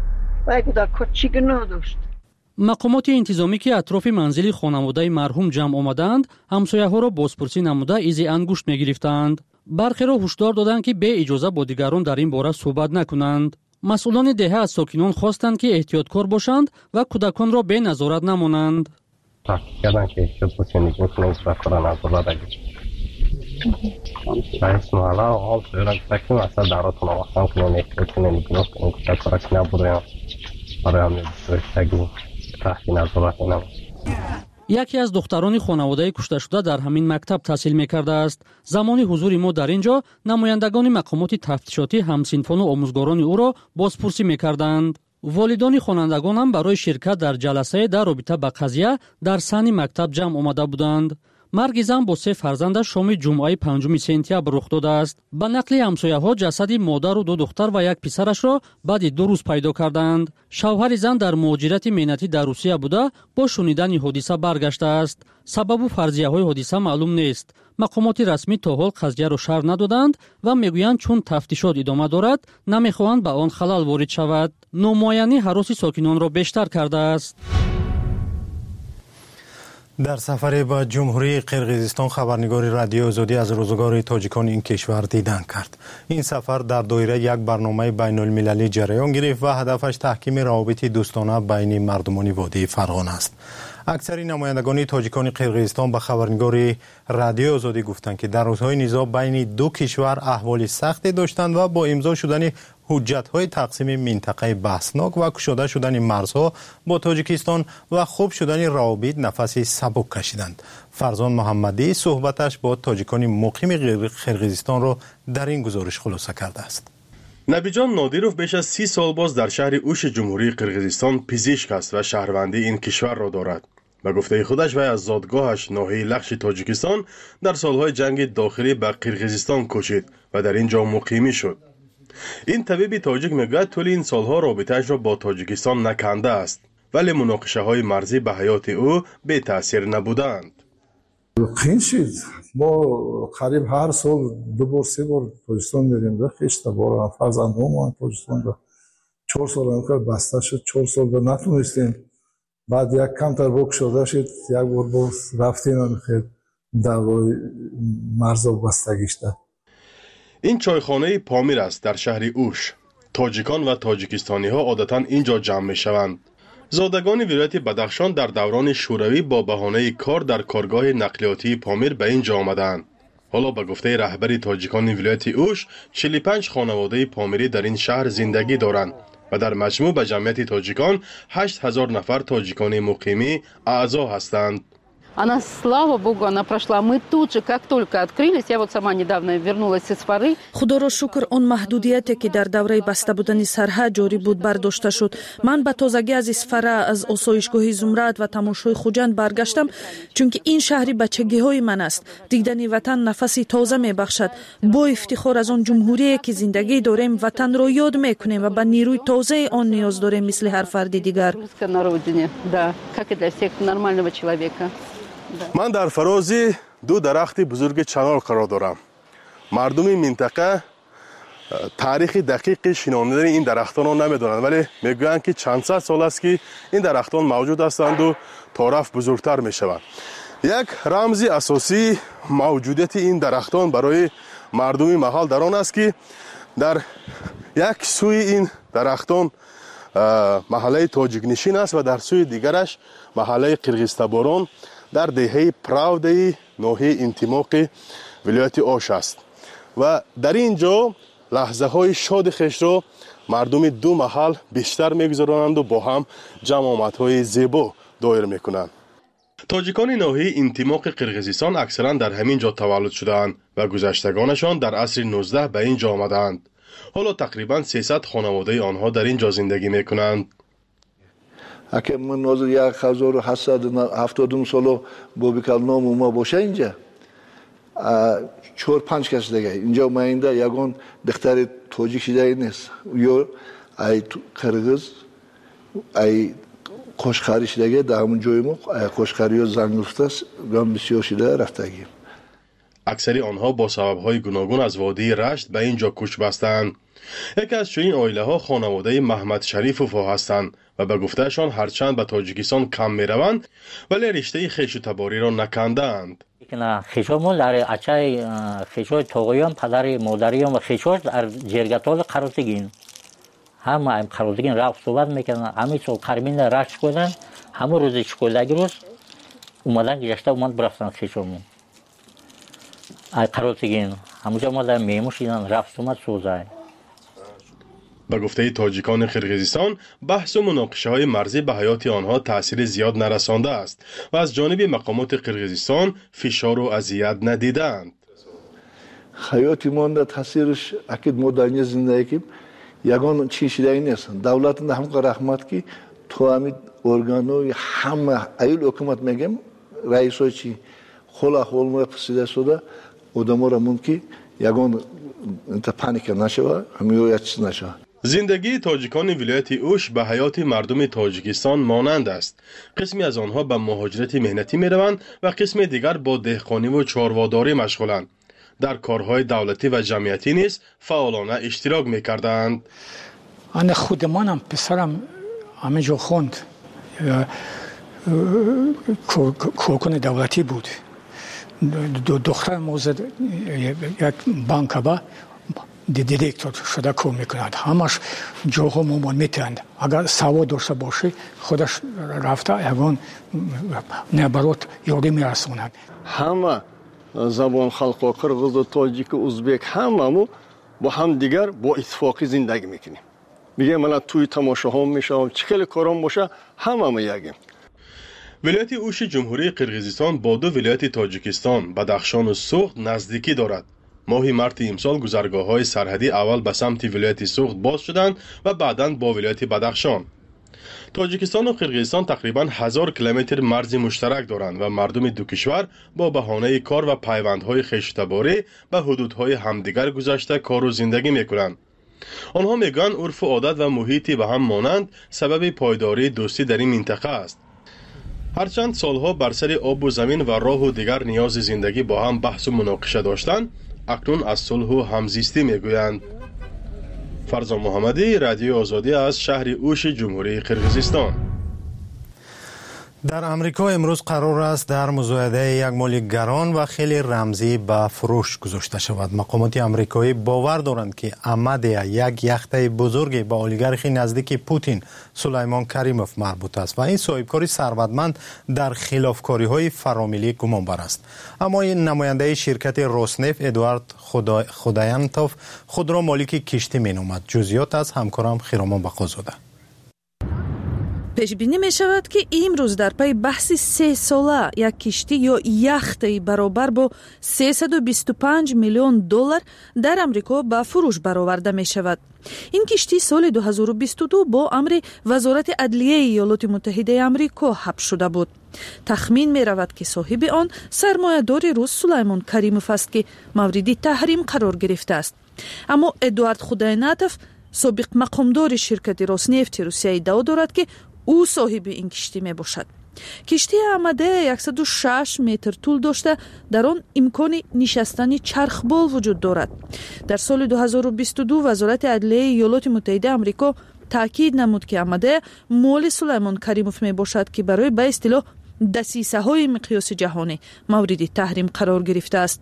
وای کودک چی گناه داشت. مقامات انتظامی که اطراف منزل خانواده مرحوم جمع آمدند، همسایه‌ها را بازپرسی نموده ایزی انگشت می‌گرفتند. برخی را هشدار دادند که به اجازه با دیگران در این باره صحبت نکنند. مسئولان دهه از ساکنان خواستند که احتیاطکار باشند و کودکان را به نظارت نمانند. کردن که احتیاط بکنید میتونید کودکان نظارت بگیرید. رئیس محله حال سویرا گفتیم اصلا دراتون آوستن کنید احتیاط کنید گناه کنید کودکان را که نبودیم برای همین بسیارشتگی تحت نظارت نمید. یکی از دختران خانواده کشته شده در همین مکتب تحصیل می‌کرده است. زمانی حضور ما در اینجا نمایندگان مقامات تفتیشاتی همسنفان و آموزگاران او را بازپرسی می‌کردند. والدان خوانندگان هم برای شرکت در جلسه در رابطه با قضیه در صحن مکتب جمع آمده بودند. مرگ زن با 3 فرزندش شام جمعه 5 سپتامبر رخ داده است. به نقل همسایه‌ها جسد مادر و 2 دختر و 1 پسرش را بعد 2 روز پیدا کردند. شوهر زن در مهاجرت مهنتی در روسیه بوده با شنیدن حادثه برگشته است. سبب و فرضیه‌های حادثه معلوم نیست. مقامات رسمی تا حال قضیه را شرح ندادند و میگویند چون تفتیشات ادامه دارد نمیخواهند به آن خلل وارد شود. نامعینی هراس ساکنان را بیشتر کرده است. در سفر به جمهوری قرقیزستان خبرنگار رادیو آزادی از روزگار تاجیکان این کشور دیدن کرد. این سفر در دایره یک برنامه بین المللی جریان گرفت و هدفش تحکیم روابط دوستانه بین مردمان وادی فرغانه است. اکثر نمایندگان تاجیکان قرقیزستان به خبرنگار رادیو آزادی گفتند که در روزهای نزاع بین دو کشور احوال سختی داشتند و با امضا شدن حجت‌های تقسیم منطقه بحثناک و گشوده شدن مرزها با تاجیکستان و خوب شدن روابط نفسی سبک کشیدند. فرزان محمدی صحبتش با تاجیکان مقیم قرقیزستان را در این گزارش خلاصه کرده است. نبیجان نادیروف بیش از 30 سال باز در شهر اوش جمهوری قرقیزستان پزشک است و شهروندی این کشور را دارد. به گفته خودش وی از زادگاهش ناحیه لخش تاجیکستان در سالهای جنگ داخلی به قرقیزستان کوچید و در اینجا مقیمی شد. این طبیب تاجیک میگوید طول این سالها رابطه‌اش را با تاجیکستان نکنده است، ولی مناقشه های مرزی به حیات او بی تاثیر نبودند. قین شد. ما قریب هر سال 2 بار 3 بار تاجیکستان میریم و خیشت بار فرزندان تاجیکستان دا 4 سال هم بسته شد، 4 سال نتونستیم. بعد یک کمتر بک شده شد، یک بار باز رفتیم خیلی دعوای مرزا بستگی شد. این چایخانه پامیر است در شهر اوش. تاجیکان و تاجیکستانی ها عادتاً اینجا جمع می شوند. زادگان ولایت بدخشان در دوران شوروی با بهانه کار در کارگاه نقلیاتی پامیر به اینجا آمدند. حالا به گفته رهبر تاجیکان ولایت اوش 45 خانواده پامیری در این شهر زندگی دارند و در مجموع به جمعیت تاجیکان 8000 نفر تاجیکان مقیمی اعضا هستند. Она, слава богу, она прошла. Мы тут же, как только открылись, я вот сама недавно вернулась из Фары. Худоро шукр, он маҳдудияте ки дар давраи баста будани сарҳад ҷорӣ буд бардошта шуд. Ман ба тозагӣ аз Исфара, аз осоишгоҳи Зумрад ва тамошои Хуҷанд баргаштам, чунки ин шаҳри бачагиҳои ман аст. Дидани ватан нафаси тоза мебахшад. Бо ифтихор аз он ҷумҳурие ки зиндагӣ дорем, ватанро ёд мекунем ва ба нирӯи тозаи он ниёз дорем, мисли ҳар фарди дигар. На родине, да, как и для всех нормального человека. من در فرازی 2 درخت بزرگ چنار قرار دارم. مردم منطقه تاریخ دقیق شناختن این درختان را نمیدانند، ولی میگویند که چند صد سال است که این درختان موجود هستند و طرف بزرگتر میشوند. یک رمز اساسی موجودیت این درختان برای مردم محل در آن است که در یک سوی این درختان محله تاجیک نشین است و در سوی دیگرش محله قرقیزتباران در دهه پراودی ناحیه انتماق ولایت اوش است و در اینجا لحظه های شاد خیش را مردم 2 محل بیشتر میگذرانند و با هم جماعت های زیبا دایر میکنند. تاجیکان ناحیه انتماق قرقیزستان اکثرا در همین جا تولد شدند و گذشتگانشان در عصر 19 به اینجا آمدند. حالا تقریبا 300 خانواده آنها در اینجا زندگی میکنند. اگه من نظر 1870 سال با بکلنام ما باشه اینجا 4-5 کس دیگه اینجا ما اینجا یگان دختر تاجیک شده نیست یا ای قرقیز ای قشقری شده در همون جای ما قشقری و زنگفته است گام بسیار شده رفتگی. اکثری آنها با سبب‌های گوناگون از وادی رشت به اینجا کوچ بستند. یکی از چنین عائله‌ها خانواده محمد شریفوف هستند و به گفتهشان هرچند به تاجیکستان کم می‌روند ولی رشته خویشتباری را نکندند. خیشامون در اچای خیشای توغیان پدر مادریان و خیشاش در جرگتال قرارتگین همه قرارتگین رفت صحبت میکنن همه سال قرمین رشت کردن همه روز شکلدگی روز اومدن گشته اومد برفتن خیشامون قرارتگین همونجا ما در میموشیدن رفت اومد سوزای. به گفته تاجیکان قرقیزستان بحث و مناقشه های مرزی به حیات آنها تأثیر زیاد نرسانده است و از جانب مقامات قرقیزستان فشار و اذیت ندیدند. حیات ما در تاثیرش اکید ما در اینجا زندگی کیم یگان چیزی نیست. دولت نه هم رحمت کی تو همین ارگانوی همه ایل حکومت میگم رئیسای چی خلا خول پسیده شده آدما را ممکن یگان انت پانیک نشه همیو چیز نشه. زندگی تاجیکان ولایت اوش به حیات مردم تاجیکستان مانند است. قسمی از آنها به مهاجرت مهنتی میروند و قسم دیگر با دهقانی و چارواداری مشغولند. در کارهای دولتی و جمعیتی نیز فعالانه اشتراک میکردند. انا خودمانم پسرم همه جا خوند کارکن دولتی بود. دختر موزد یک بانک با دیرکتور شده کار میکند. همش جاها مامان میتند. اگر سواد داشته باشه خودش رفته یگان نبرات یاری میرسوند. همه زبان خلق و قرغز و تاجیک و ازبک همه با هم دیگر با اتفاقی زندگی میکنیم. میگه من توی تماشاها میشم چکل کارم باشه همه یکیم. ولایت اوش جمهوری قرقیزستان با دو ولایت تاجیکستان بدخشان و سوخت نزدیکی دارد. ماه مارت امسال گذرگاه‌های سرحدی اول به سمت ولایت سوخت باز شدند و بعداً با ولایت بدخشان. تاجیکستان و قرقیزستان تقریباً 1000 کیلومتر مرز مشترک دارند و مردم دو کشور با بهانه کار و پیوندهای خویشتباری به حدودهای همدیگر گذشته کار و زندگی میکنند. آنها میگن عرف و عادت و محیطی به هم مانند سبب پایداری دوستی در این منطقه است. هرچند سالها بر سر آب و زمین و راه و دیگر نیاز زندگی با هم بحث و مناقشه داشتند، اکنون از صلح و همزیستی میگویند. فرزان محمدی، رادیو آزادی از شهر اوش جمهوری قرقیزستان. در امریکا امروز قرار است در مزایده یک مال گران و خیلی رمزی به فروش گذاشته شود. مقامات امریکایی باور دارند که آمده یک یخته بزرگی به اولیگارخی نزدیک پوتین سلیمان کریموف مربوط است و این صاحبکاری ثروتمند در خلافکاری های فراملی گمان بر است. اما این نماینده شرکت روسنفت ادوارد خدایانتوف خود را مالک کشتی می نامد. جزئیات از همکارم خیرامان بقازاده. پیش بینی می شود که امروز در پی بحث 3 ساله یک کشتی یا یختی برابر با $325 میلیون در امریکا به فروش برآورده می شود. این کشتی سال 2022 با امر وزارت عدلیه ایالات متحده آمریکا حبس شده بود. تخمین می رود که صاحب آن سرمایه‌دار روس سلیمان کریموف است که مورد تحریم قرار گرفته است. اما ادوارد خدایانتوف سابق مقامدار شرکت روسنفت روسیه ادعا دارد که او صاحب این کشتی می باشد. کشتی آمده 106 متر طول داشته در آن امکان نشستن چرخبال وجود دارد. در سال 2022 وزارت عدلیه ایالات متحده آمریکا تاکید نمود که آمده مال سلیمان کریموف می باشد که برای به اصطلاح دسیسه های مقیاس جهانی مورد تحریم قرار گرفته است.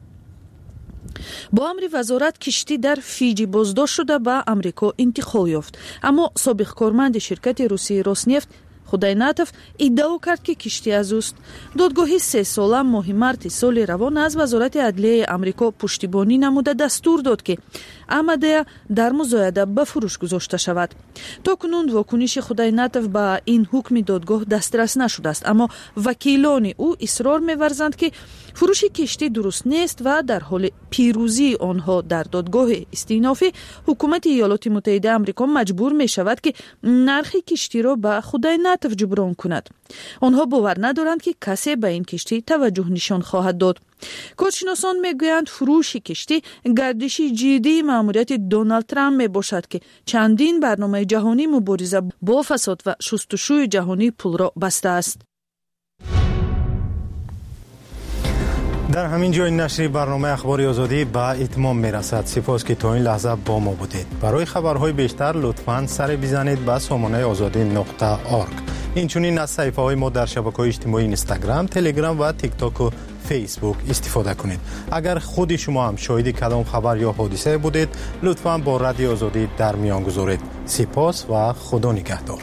با امر وزارت کشتی در فیجی بازداشت شده به امریکا انتقال یافت. اما سابق کارمند شرکت روسی روسنفت خدایانتوف ادعا کرد که کشتی از اوست. دادگاه 3 ساله ماه مارت سال روان از وزارت عدلیه آمریکا پشتیبانی نموده دستور داد که آمده در مزایده به فروش گذاشته شود. تا کنون واکنش خدایانتوف به این حکم دادگاه دسترس نشده است، اما وکیلان او اصرار می‌ورزند که فروش کشتی درست نیست و در حال پیروزی آنها در دادگاه استینافی حکومت ایالات متحده آمریکا مجبور می شود که نرخ کشتی را به خدایانتوف جبران کند. آنها باور ندارند که کسی به این کشتی توجه نشان خواهد داد. کارشناسان میگویند فروش کشتی گردش جدی مأموریت دونالد ترامپ می باشد که چندین برنامه جهانی مبارزه با فساد و شستشوی جهانی پول را بسته است. در همین جای نشر برنامه اخبار آزادی به اتمام میرسد. سپاس که تا این لحظه با ما بودید. برای خبرهای بیشتر لطفاً سر بزنید به سامانه azadi.org. اینچنین از صفحه های ما در شبکه‌های اجتماعی اینستاگرام، تلگرام و تیک تاک و فیسبوک استفاده کنید. اگر خود شما هم شاهد کدام خبر یا حادثه بودید، لطفاً با رادیو آزادی در میان گذارید. سپاس و خدا نگهدار.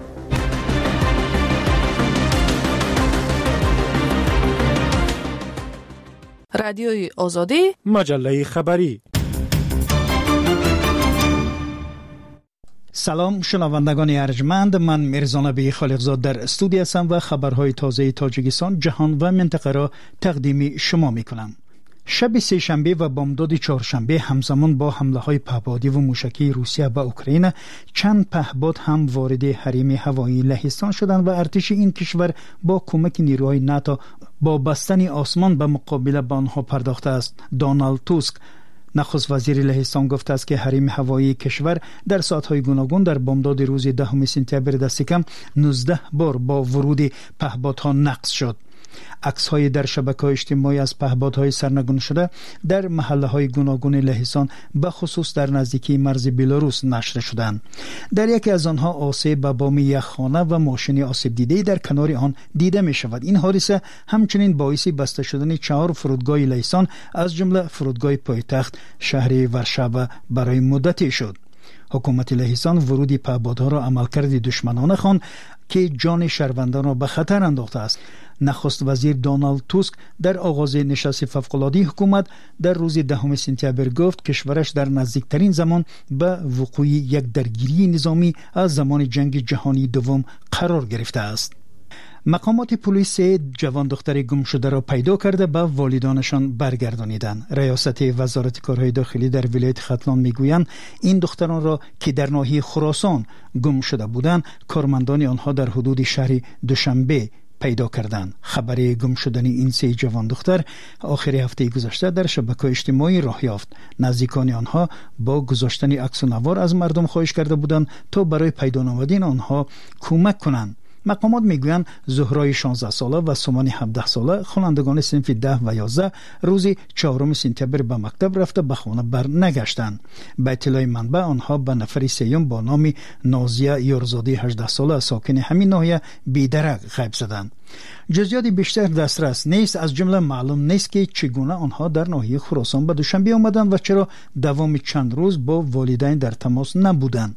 رادیوی آزادی، مجله خبری. سلام شنوندگان ارجمند، من میرزانبی خالقزاد در استودیو هستم و خبرهای تازه تاجیکستان، جهان و منطقه را تقدیم شما میکنم. شب سه شنبه و بامداد چهارشنبه همزمان با حمله های پهپادی و موشکی روسیه به اوکراین، چند پهپاد هم وارد حریم هوایی لهستان شدند و ارتش این کشور با کمک نیروهای ناتو با بستن آسمان به مقابله با آنها پرداخته است. دونالد توسک نخست وزیر لهستان گفته است که حریم هوایی کشور در ساعت‌های گوناگون در بامداد روز 10 سپتامبر دست کم 19 بار با ورود پهپادها نقض شد. عکس‌های در شبکه‌های اجتماعی از پهپادهای سرنگون شده در محله‌های گوناگون لهستان به خصوص در نزدیکی مرز بلاروس نشر شدند. در یکی از آنها آسیب به بام یک خانه و ماشین آسیب دیده در کنار آن دیده می شود. این حادثه همچنین باعث بسته شدن 4 فرودگاه لهستان از جمله فرودگاه پایتخت شهر ورشاو برای مدتی شد. حکومت لهستان ورود پهپادها را عملکرد دشمنانه خواند که جان شهروندان را به خطر انداخته است. نخست وزیر دونالد توسک در آغاز نشست فوق‌العاده حکومت در روز 10 سپتامبر گفت کشورش در نزدیکترین زمان به وقوع یک درگیری نظامی از زمان جنگ جهانی دوم قرار گرفته است. مقامات پلیس جوان دختر گم شده را پیدا کرده به والدانشان برگردانیدند. ریاست وزارت کارهای داخلی در ولایت ختلان میگویند این دختران را که در ناحیه خراسان گم شده بودند، کارمندان آنها در حدود شهر دوشنبه پیدا کردند. خبر گم شدن این 3 جوان دختر آخر هفته گذشته در شبکه‌های اجتماعی راه یافت. نزدیکان آنها با گذاشتن عکس و نوار از مردم خواهش کرده بودند تا برای پیدا نمودن آنها کمک کنند. مقامات میگویند زهرای 16 ساله و سومان 17 ساله خوانندگان صنف 10 و 11 روز 4 سپتامبر به مکتب رفته به خانه بر نگشتند. به اطلاع منبع آنها به نفر سیوم با نام نازیه یارزاده 18 ساله ساکن همین ناحیه بیدرک غیب شدند. جزئیات بیشتر دسترس نیست، از جمله معلوم نیست که چگونه آنها در ناحیه خراسان به دوشنبه آمدند و چرا دوام چند روز با والدین در تماس نبودند.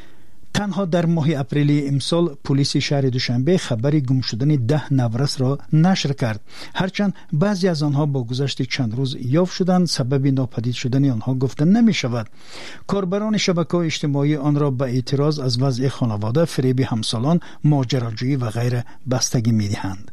تنها در ماه اپریل امسال پلیس شهر دوشنبه خبری گم شدن 10 نورس را نشر کرد، هرچند بعضی از آنها با گذشت چند روز یافت شدند. سبب ناپدید شدن آنها گفته نمی شود. کاربران شبکه‌های اجتماعی آن را به اعتراض از وضع خانواده، فریب همسالان، ماجراجویی و غیره بستگی می دهند.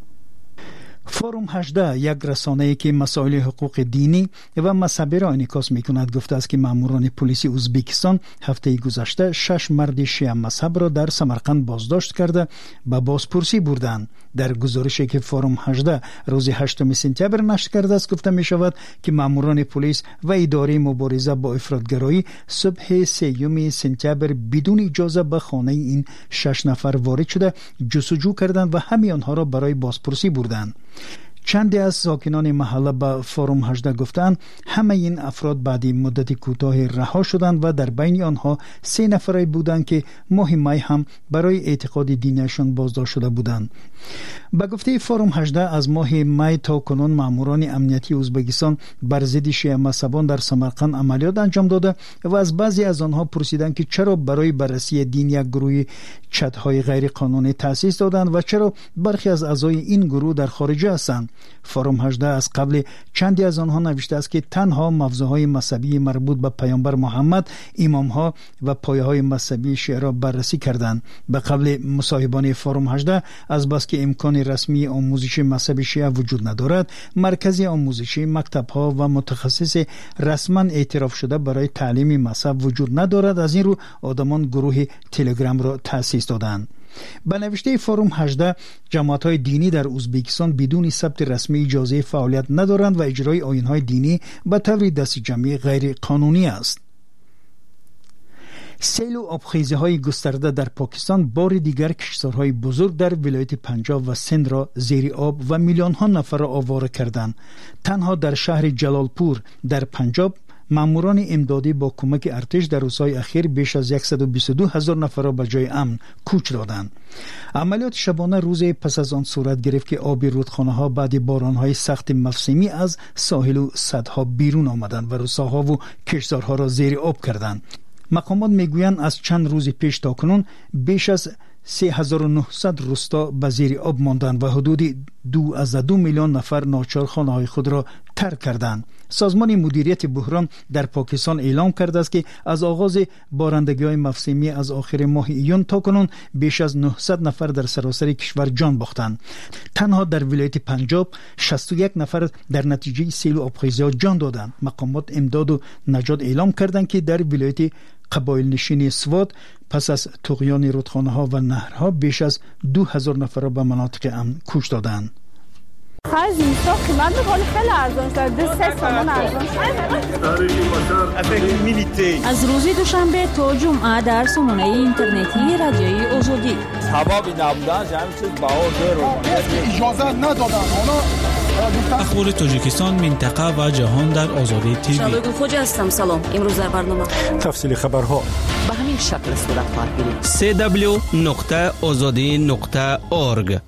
فروم 18 یک رسانه‌ای که مسائل حقوق دینی و مذهبی را انعکاس می‌کند گفته است که ماموران پلیس ازبکستان هفته گذشته 6 مرد شیعه مذهب را در سمرقند بازداشت کرده به بازپرسی بردند. در گزارشی که فروم 18 روز 8 سپتامبر نشر کرده است گفته می‌شود که ماموران پلیس و اداره مبارزه با افراطگرایی صبح 3 سپتامبر بدون اجازه به خانه این 6 نفر وارد شده جستجو کردند و همه آنها را برای بازپرسی بردند. چندی از ساکنان محله به فروم 18 گفتند همه این افراد بعد مدت کوتاه رها شدند و در بین آنها 3 نفری بودند که ماه می هم برای اعتقاد دینیشان بازداشت شده بودند. به گفته فروم 18 از ماه می تا کنون ماموران امنیتی ازبکستان بر ضد شیعه مذهبان در سمرقند عملیات انجام داده و از بعضی از آنها پرسیدند که چرا برای بررسی دین یک گروه چت‌های غیر قانونی تأسیس دادند و چرا برخی از اعضای این گروه در خارج هستند. فروم 18 از قبل چندی از آنها نوشته است که تنها موضوعهای مذهبی مربوط به پیامبر محمد، امامها و پایه‌های مذهبی شیعه را بررسی کردند. به قبل مصاحبان فروم 18 از بس که امکان رسمی آموزش مذهب شیعه وجود ندارد، مرکز آموزشی، مکتب‌ها و متخصص رسما اعتراف شده برای تعلیم مذهب وجود ندارد. از این رو آدمان گروه تلگرام را تأسیس دادند. به نوشته فروم 18 جماعت‌های دینی در ازبکستان بدون ثبت رسمی اجازه فعالیت ندارند و اجرای آیین‌های دینی به طور دست جمعی غیر قانونی است. سیل و آبخیزی‌های گسترده در پاکستان بار دیگر کشتزارهای بزرگ در ولایت پنجاب و سند را زیر آب و میلیون‌ها نفر را آواره کردند. تنها در شهر جلالپور در پنجاب ماموران امدادی با کمک ارتش در روزهای اخیر بیش از 122,000 نفر را به جای امن کوچ دادند. عملیات شبانه روز پس از آن صورت گرفت که آب رودخانه‌ها بعد باران‌های سخت موسمی از ساحل و سدها بیرون آمدند و روستاها و کشتزارها را زیر آب کردند. مقامات میگویند از چند روز پیش تا کنون بیش از 3900 روستا به زیر آب ماندند و حدود 2 میلیون نفر ناچار خانه‌های خود را ترک کردند. سازمان مدیریت بحران در پاکستان اعلام کرده است که از آغاز بارندگی‌های موسمی از آخر ماه ایون تا کنون بیش از 900 نفر در سراسر کشور جان باختند. تنها در ولایت پنجاب 61 نفر در نتیجه سیل و آبخیزی‌ها جان دادند. مقامات امداد و نجات اعلام کردند که در ولایت قبایل نشین سوات پس از طغیان رودخانه‌ها و نهرها بیش از 2000 نفر را به مناطق امن کوچ دادند. خرج اینستا قیمت می‌کنه خیلی ارزان شده 3 تومان ارزان شده. از روز دوشنبه تا جمعه در سامانه اینترنتی رادیوی آزادی سبب نبودن همین چیز بها زیر اجازه ندادن. اخبار تاجیکستان، منطقه و جهان در آزادی تیوی. شبگو خوجا هستم. سلام. امروز در برنامه تفصیل خبرها به همین شکل صورت خواهد گرفت. www.azadi.org.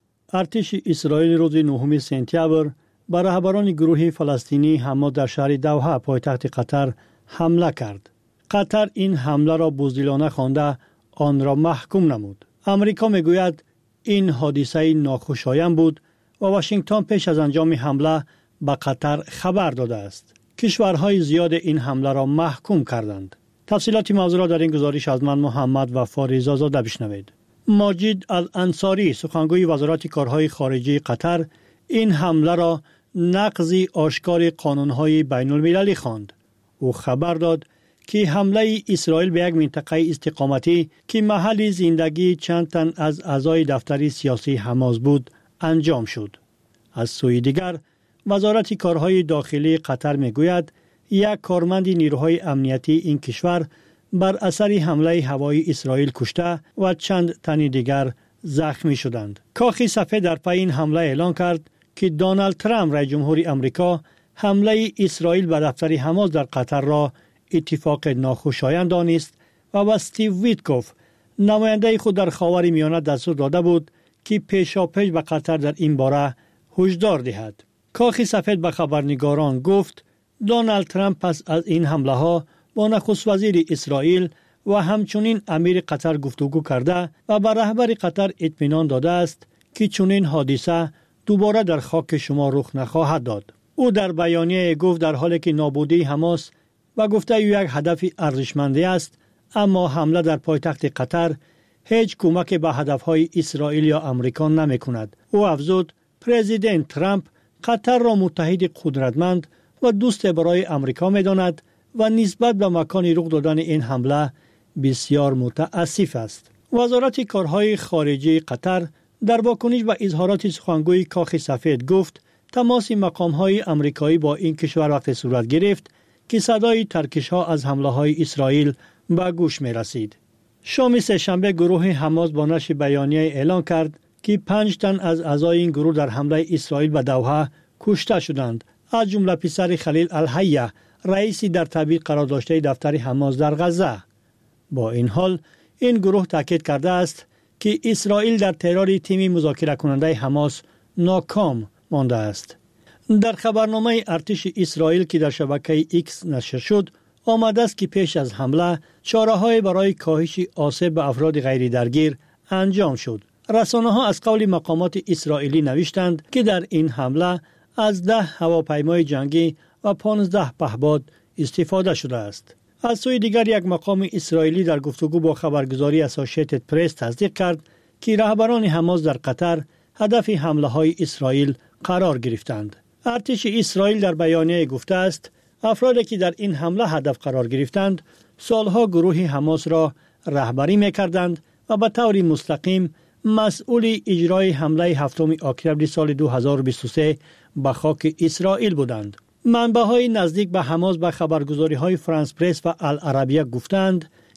ارتش اسرائیل روز 9 سپتامبر بر رهبران گروه فلسطینی حماس در شهر دوحه پایتخت قطر حمله کرد. قطر این حمله را بزدلانه خوانده آن را محکوم نمود. امریکا میگوید این حادثه ناخوشایند بود و واشنگتن پیش از انجام حمله به قطر خبر داده است. کشورهای زیاد این حمله را محکوم کردند. تفصیلات موضوع را در این گزارش از من محمد وفا رضازاده بشنوید. ماجد الانصاری سخنگوی وزارت کارهای خارجه قطر این حمله را نقضی آشکار قانونهای بین المللی خواند. او خبر داد که حمله اسرائیل به یک منطقه استقامتی که محل زندگی چند تن از اعضای دفتر سیاسی حماس بود انجام شد. از سوی دیگر وزارت کارهای داخلی قطر میگوید یک کارمند نیروهای امنیتی این کشور بر اثر حمله هوایی اسرائیل کشته و چند تن دیگر زخمی شدند. کاخ سفید در پی این حمله اعلان کرد که دونالد ترامپ رئیس جمهور آمریکا حمله اسرائیل به دفتر حماس در قطر را اتفاق ناخوشایند دانست و استیو ویتکوف نماینده خود در خاورمیانه دستور داده بود که پیشاپیش به قطر در این باره هشدار دهد. کاخ سفید به خبرنگاران گفت دونالد ترامپ پس از این حمله ها با نخست وزیر اسرائیل و همچنین امیر قطر گفتگو کرده و به رهبر قطر اطمینان داده است که چنین حادثه دوباره در خاک شما رخ نخواهد داد. او در بیانیه گفت در حالی که نابودی حماس و گفته یک هدف ارزشمندی است، اما حمله در پایتخت قطر هیچ کمک به هدفهای اسرائیل یا آمریکا نمی کند. او افزود پرزیدنت ترامپ قطر را متحد قدرتمند و دوست برای آمریکا می داند و نسبت به مکان رخ دادن این حمله بسیار متاسف است. وزارت کارهای خارجه قطر در واکنش به اظهارات سخنگوی کاخ سفید گفت تماس مقام‌های آمریکایی با این کشور وقت صورت گرفت که صدای ترکش‌ها از حمله‌های اسرائیل به گوش می‌رسید. شام سه‌شنبه گروه حماس با نشر بیانیه اعلام کرد که 5 تن از اعضای این گروه در حمله اسرائیل به دوحه کشته شدند، از جمله پسر خلیل الحیه رئیسی در تبعید قرار داشته دفتر حماس در غزه. با این حال این گروه تاکید کرده است که اسرائیل در ترور تیم مذاکره کننده حماس ناکام مانده است. در خبرنامه ارتش اسرائیل که در شبکه ایکس نشر شد آمده است که پیش از حمله چاره‌های برای کاهش آسیب به افراد غیر درگیر انجام شد. رسانه‌ها از قول مقامات اسرائیلی نوشتند که در این حمله از 10 هواپیمای جنگی و 15 پهپاد استفاده شده است. از سوی دیگر یک مقام اسرائیلی در گفتگو با خبرگزاری اسوسییتد پرس تصدیق کرد که رهبران حماس در قطر هدف حمله‌های اسرائیل قرار گرفتند. ارتش اسرائیل در بیانیه گفته است افرادی که در این حمله هدف قرار گرفتند سالها گروه حماس را رهبری می‌کردند و به طور مستقیم مسئول اجرای حمله 7 اکتبر سال 2023 به خاک اسرائیل بودند. منبع‌های نزدیک به حماس به خبرگزاری‌های فرانس پرس و العربیه گفتند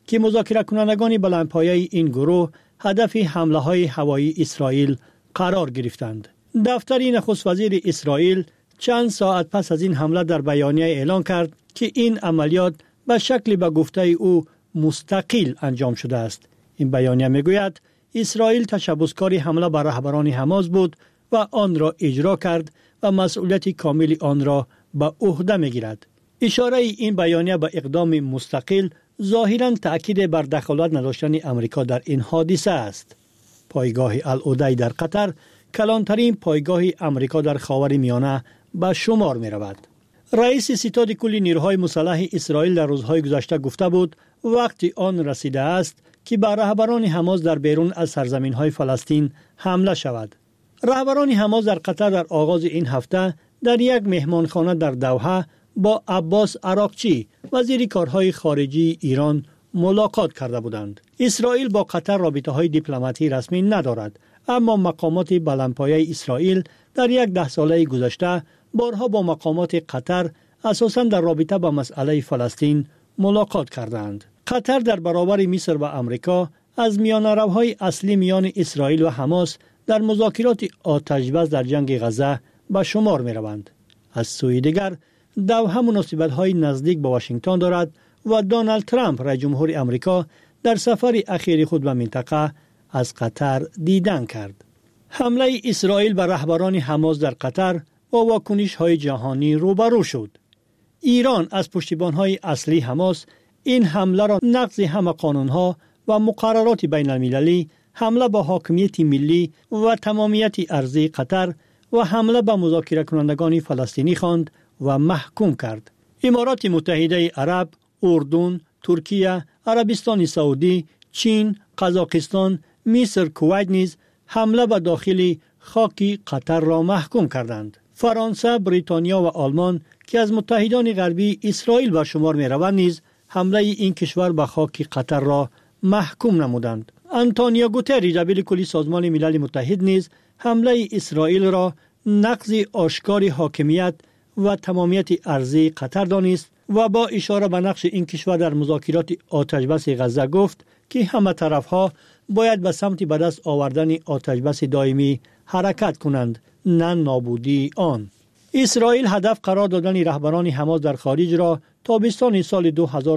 که مذاکره کنندگان بلندپایه این گروه هدف حمله های هوایی اسرائیل قرار گرفتند. دفتر نخست وزیر اسرائیل چند ساعت پس از این حمله در بیانیه اعلان کرد که این عملیات به شکل به گفته او مستقل انجام شده است. این بیانیه میگوید اسرائیل تشبسکار حمله بر رهبران حماس بود و آن را اجرا کرد و مسئولیت کامل آن را به عهده میگیرد. اشاره این بیانیه به اقدام مستقل ظاهراً تأکید بر دخالت نداشتن امریکا در این حادثه است. پایگاه العدی در قطر کلانترین پایگاه امریکا در خاورمیانه به شمار می رود. رئیس ستاد کل نیروهای مسلح اسرائیل در روزهای گذشته گفته بود وقتی آن رسیده است که به رهبران حماس در بیرون از سرزمین‌های فلسطین حمله شود. رهبران حماس در قطر در آغاز این هفته در یک مهمانخانه در دوحه با عباس عراقچی وزیر کارهای خارجی ایران ملاقات کرده بودند. اسرائیل با قطر رابطه‌های دیپلماتی رسمی ندارد، اما مقامات بلندپایه اسرائیل در یک 10 ساله گذشته بارها با مقامات قطر اساساً در رابطه با مسئله فلسطین ملاقات کردند. قطر در برابر مصر و امریکا از میانه‌روهای اصلی میان اسرائیل و حماس در مذاکرات آتش‌بس در جنگ غزه به شمار می‌روند. از سوی دیگر دوحه مناسبت‌های نزدیک با واشنگتن دارد و دونالد ترامپ رئیس جمهور امریکا در سفر اخیر خود به منطقه از قطر دیدن کرد. حمله اسرائیل بر رهبران حماس در قطر با واکنش‌های جهانی روبرو شد. ایران از پشتیبان‌های اصلی حماس این حمله را نقض همه قانون‌ها و مقررات بین المللی، حمله به حاکمیت ملی و تمامیت ارضی قطر و حمله به مذاکره کنندگان فلسطینی خواند و محکوم کرد. امارات متحده عرب، اردن، ترکیه، عربستان سعودی، چین، قزاقستان، مصر، کویت نیز حمله به داخل خاک قطر را محکوم کردند. فرانسه، بریتانیا و آلمان که از متحدان غربی اسرائیل به شمار می روند نیز حمله این کشور به خاک قطر را محکوم نمودند. آنتونیو گوتری دبیر کلی سازمان ملل متحد نیز حمله اسرائیل را نقض آشکار حاکمیت و تمامیت ارضی قطر دانست و با اشاره به نقش این کشور در مذاکرات آتش‌بس غزه گفت که همه طرف‌ها باید به سمت به دست آوردن آتش‌بس دائمی حرکت کنند، نه نابودی آن. اسرائیل هدف قرار دادن رهبران حماس در خارج را تابستان سال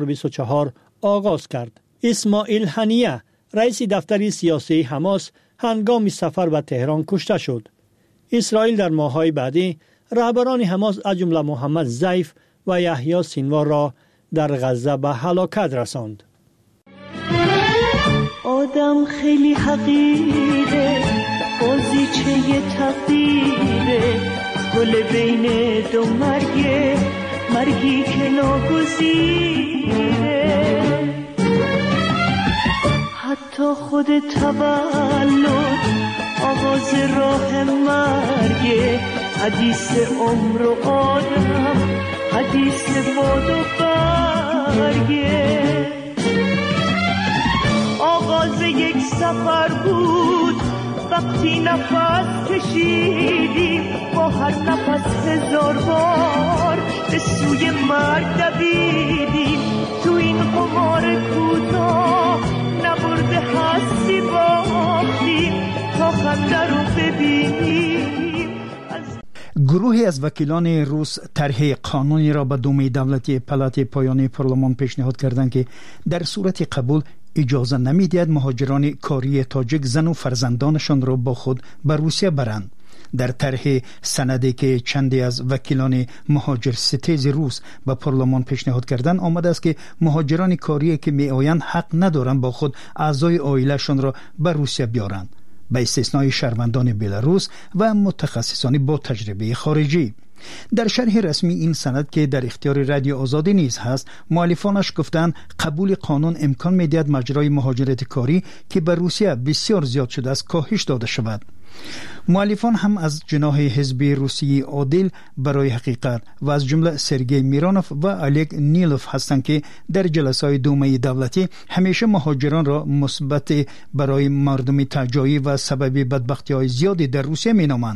2024 آغاز کرد. اسماعیل هنیه رئیس دفتر سیاسی حماس هنگام سفر به تهران کشته شد. اسرائیل در ماه‌های بعدی رهبران حماس از جمله محمد ضیف و یحیی سینوار را در غزه به هلاکت رساند. آدم خیلی حقیره، بازیچه تقدیره، گل بین دو مرگه، مرگی که ناگزیره. حتی خود تولد آغاز راه مرگه، حدیث عمر و آدم، حدیث باد و برگه. آغاز یک سفر بود وقتی نفس کشیدیم، با هر نفس 1000 بار به سوی مرگ دویدیم. تو این قمار کوتاه نبرده هستی باختیم تا خنده رو ببینیم. گروهی از وکیلان روس طرح قانونی را به دومه دولتی پلات پایانی پارلمان پیشنهاد کردند که در صورت قبول اجازه نمی‌دهد مهاجران کاری تاجیک زن و فرزندانشان را با خود به روسیه برند. در طرح سندی که چندی از وکیلان مهاجر ستیز روس به پارلمان پیشنهاد کردند آمده است که مهاجران کاری که می‌آیند حق ندارند با خود اعضای عائله‌شان را به روسیه بیارند، به استثنای شهروندان بلاروس و متخصصان با تجربه خارجی. در شرح رسمی این سند که در اختیار رادیو آزادی نیز هست، مؤلفانش گفتند قبول قانون امکان می‌دهد ماجرای مهاجرت کاری که به روسیه بسیار زیاد شده است کاهش داده شود. مؤلفان هم از جناح حزب روسی عادل برای حقیقت و از جمله سرگئی میرانوف و الگ نیلوف هستند که در جلسه‌های دومه دولتی همیشه مهاجران را مثبت برای مردم تجاری و سبب بدبختی‌های زیادی در روسیه مینامند.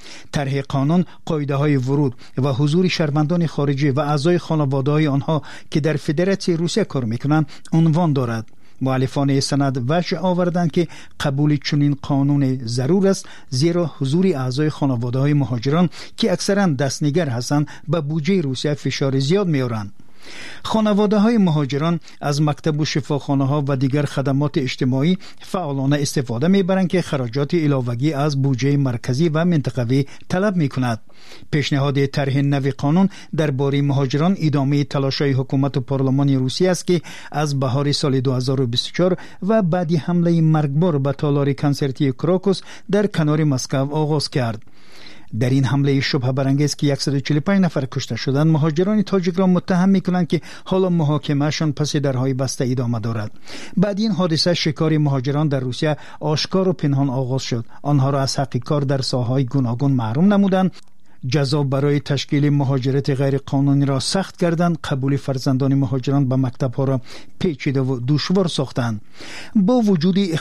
طرح قانون قاعده‌های ورود و حضور شهروندان خارجی و اعضای خانواده‌های آنها که در فدراسیون روسیه کار می‌کنند عنوان دارد. مؤلفان سند وجه آوردند که قبول چنین قانون ضرور است، زیرا حضور اعضای خانواده‌های مهاجران که اکثرا دستنگر هستند به بودجه روسیه فشار زیاد می‌آورند. خانواده‌های مهاجران از مکتب و شفاخانه‌ها و دیگر خدمات اجتماعی فعالانه استفاده می‌برند که خراجات علاوه‌ای از بودجه مرکزی و منطقوی طلب می‌کند. پیشنهاد طرح نو قانون درباره مهاجران ادامه تلاش‌های حکومت و پارلمان روسیه است که از بهار سال 2024 و بعد حمله مرگبار به تالار کنسرتی کراکوس در کنار مسکو آغاز کرد. در این حمله شبهه برانگیز که 145 نفر کشته شدند، مهاجران تاجیک را متهم می‌کنند که حالا محاکمه‌شان پس درهای بسته ادامه دارد. بعد این حادثه شکار مهاجران در روسیه آشکار و پنهان آغاز شد. آنها را از حق کار در ساحه‌های گوناگون محروم نمودند. جزا برای تشکیل مهاجرت غیر قانونی را سخت کردند. قبول فرزندان مهاجران به مکتب‌ها را پیچیده و دشوار ساختند. با وجود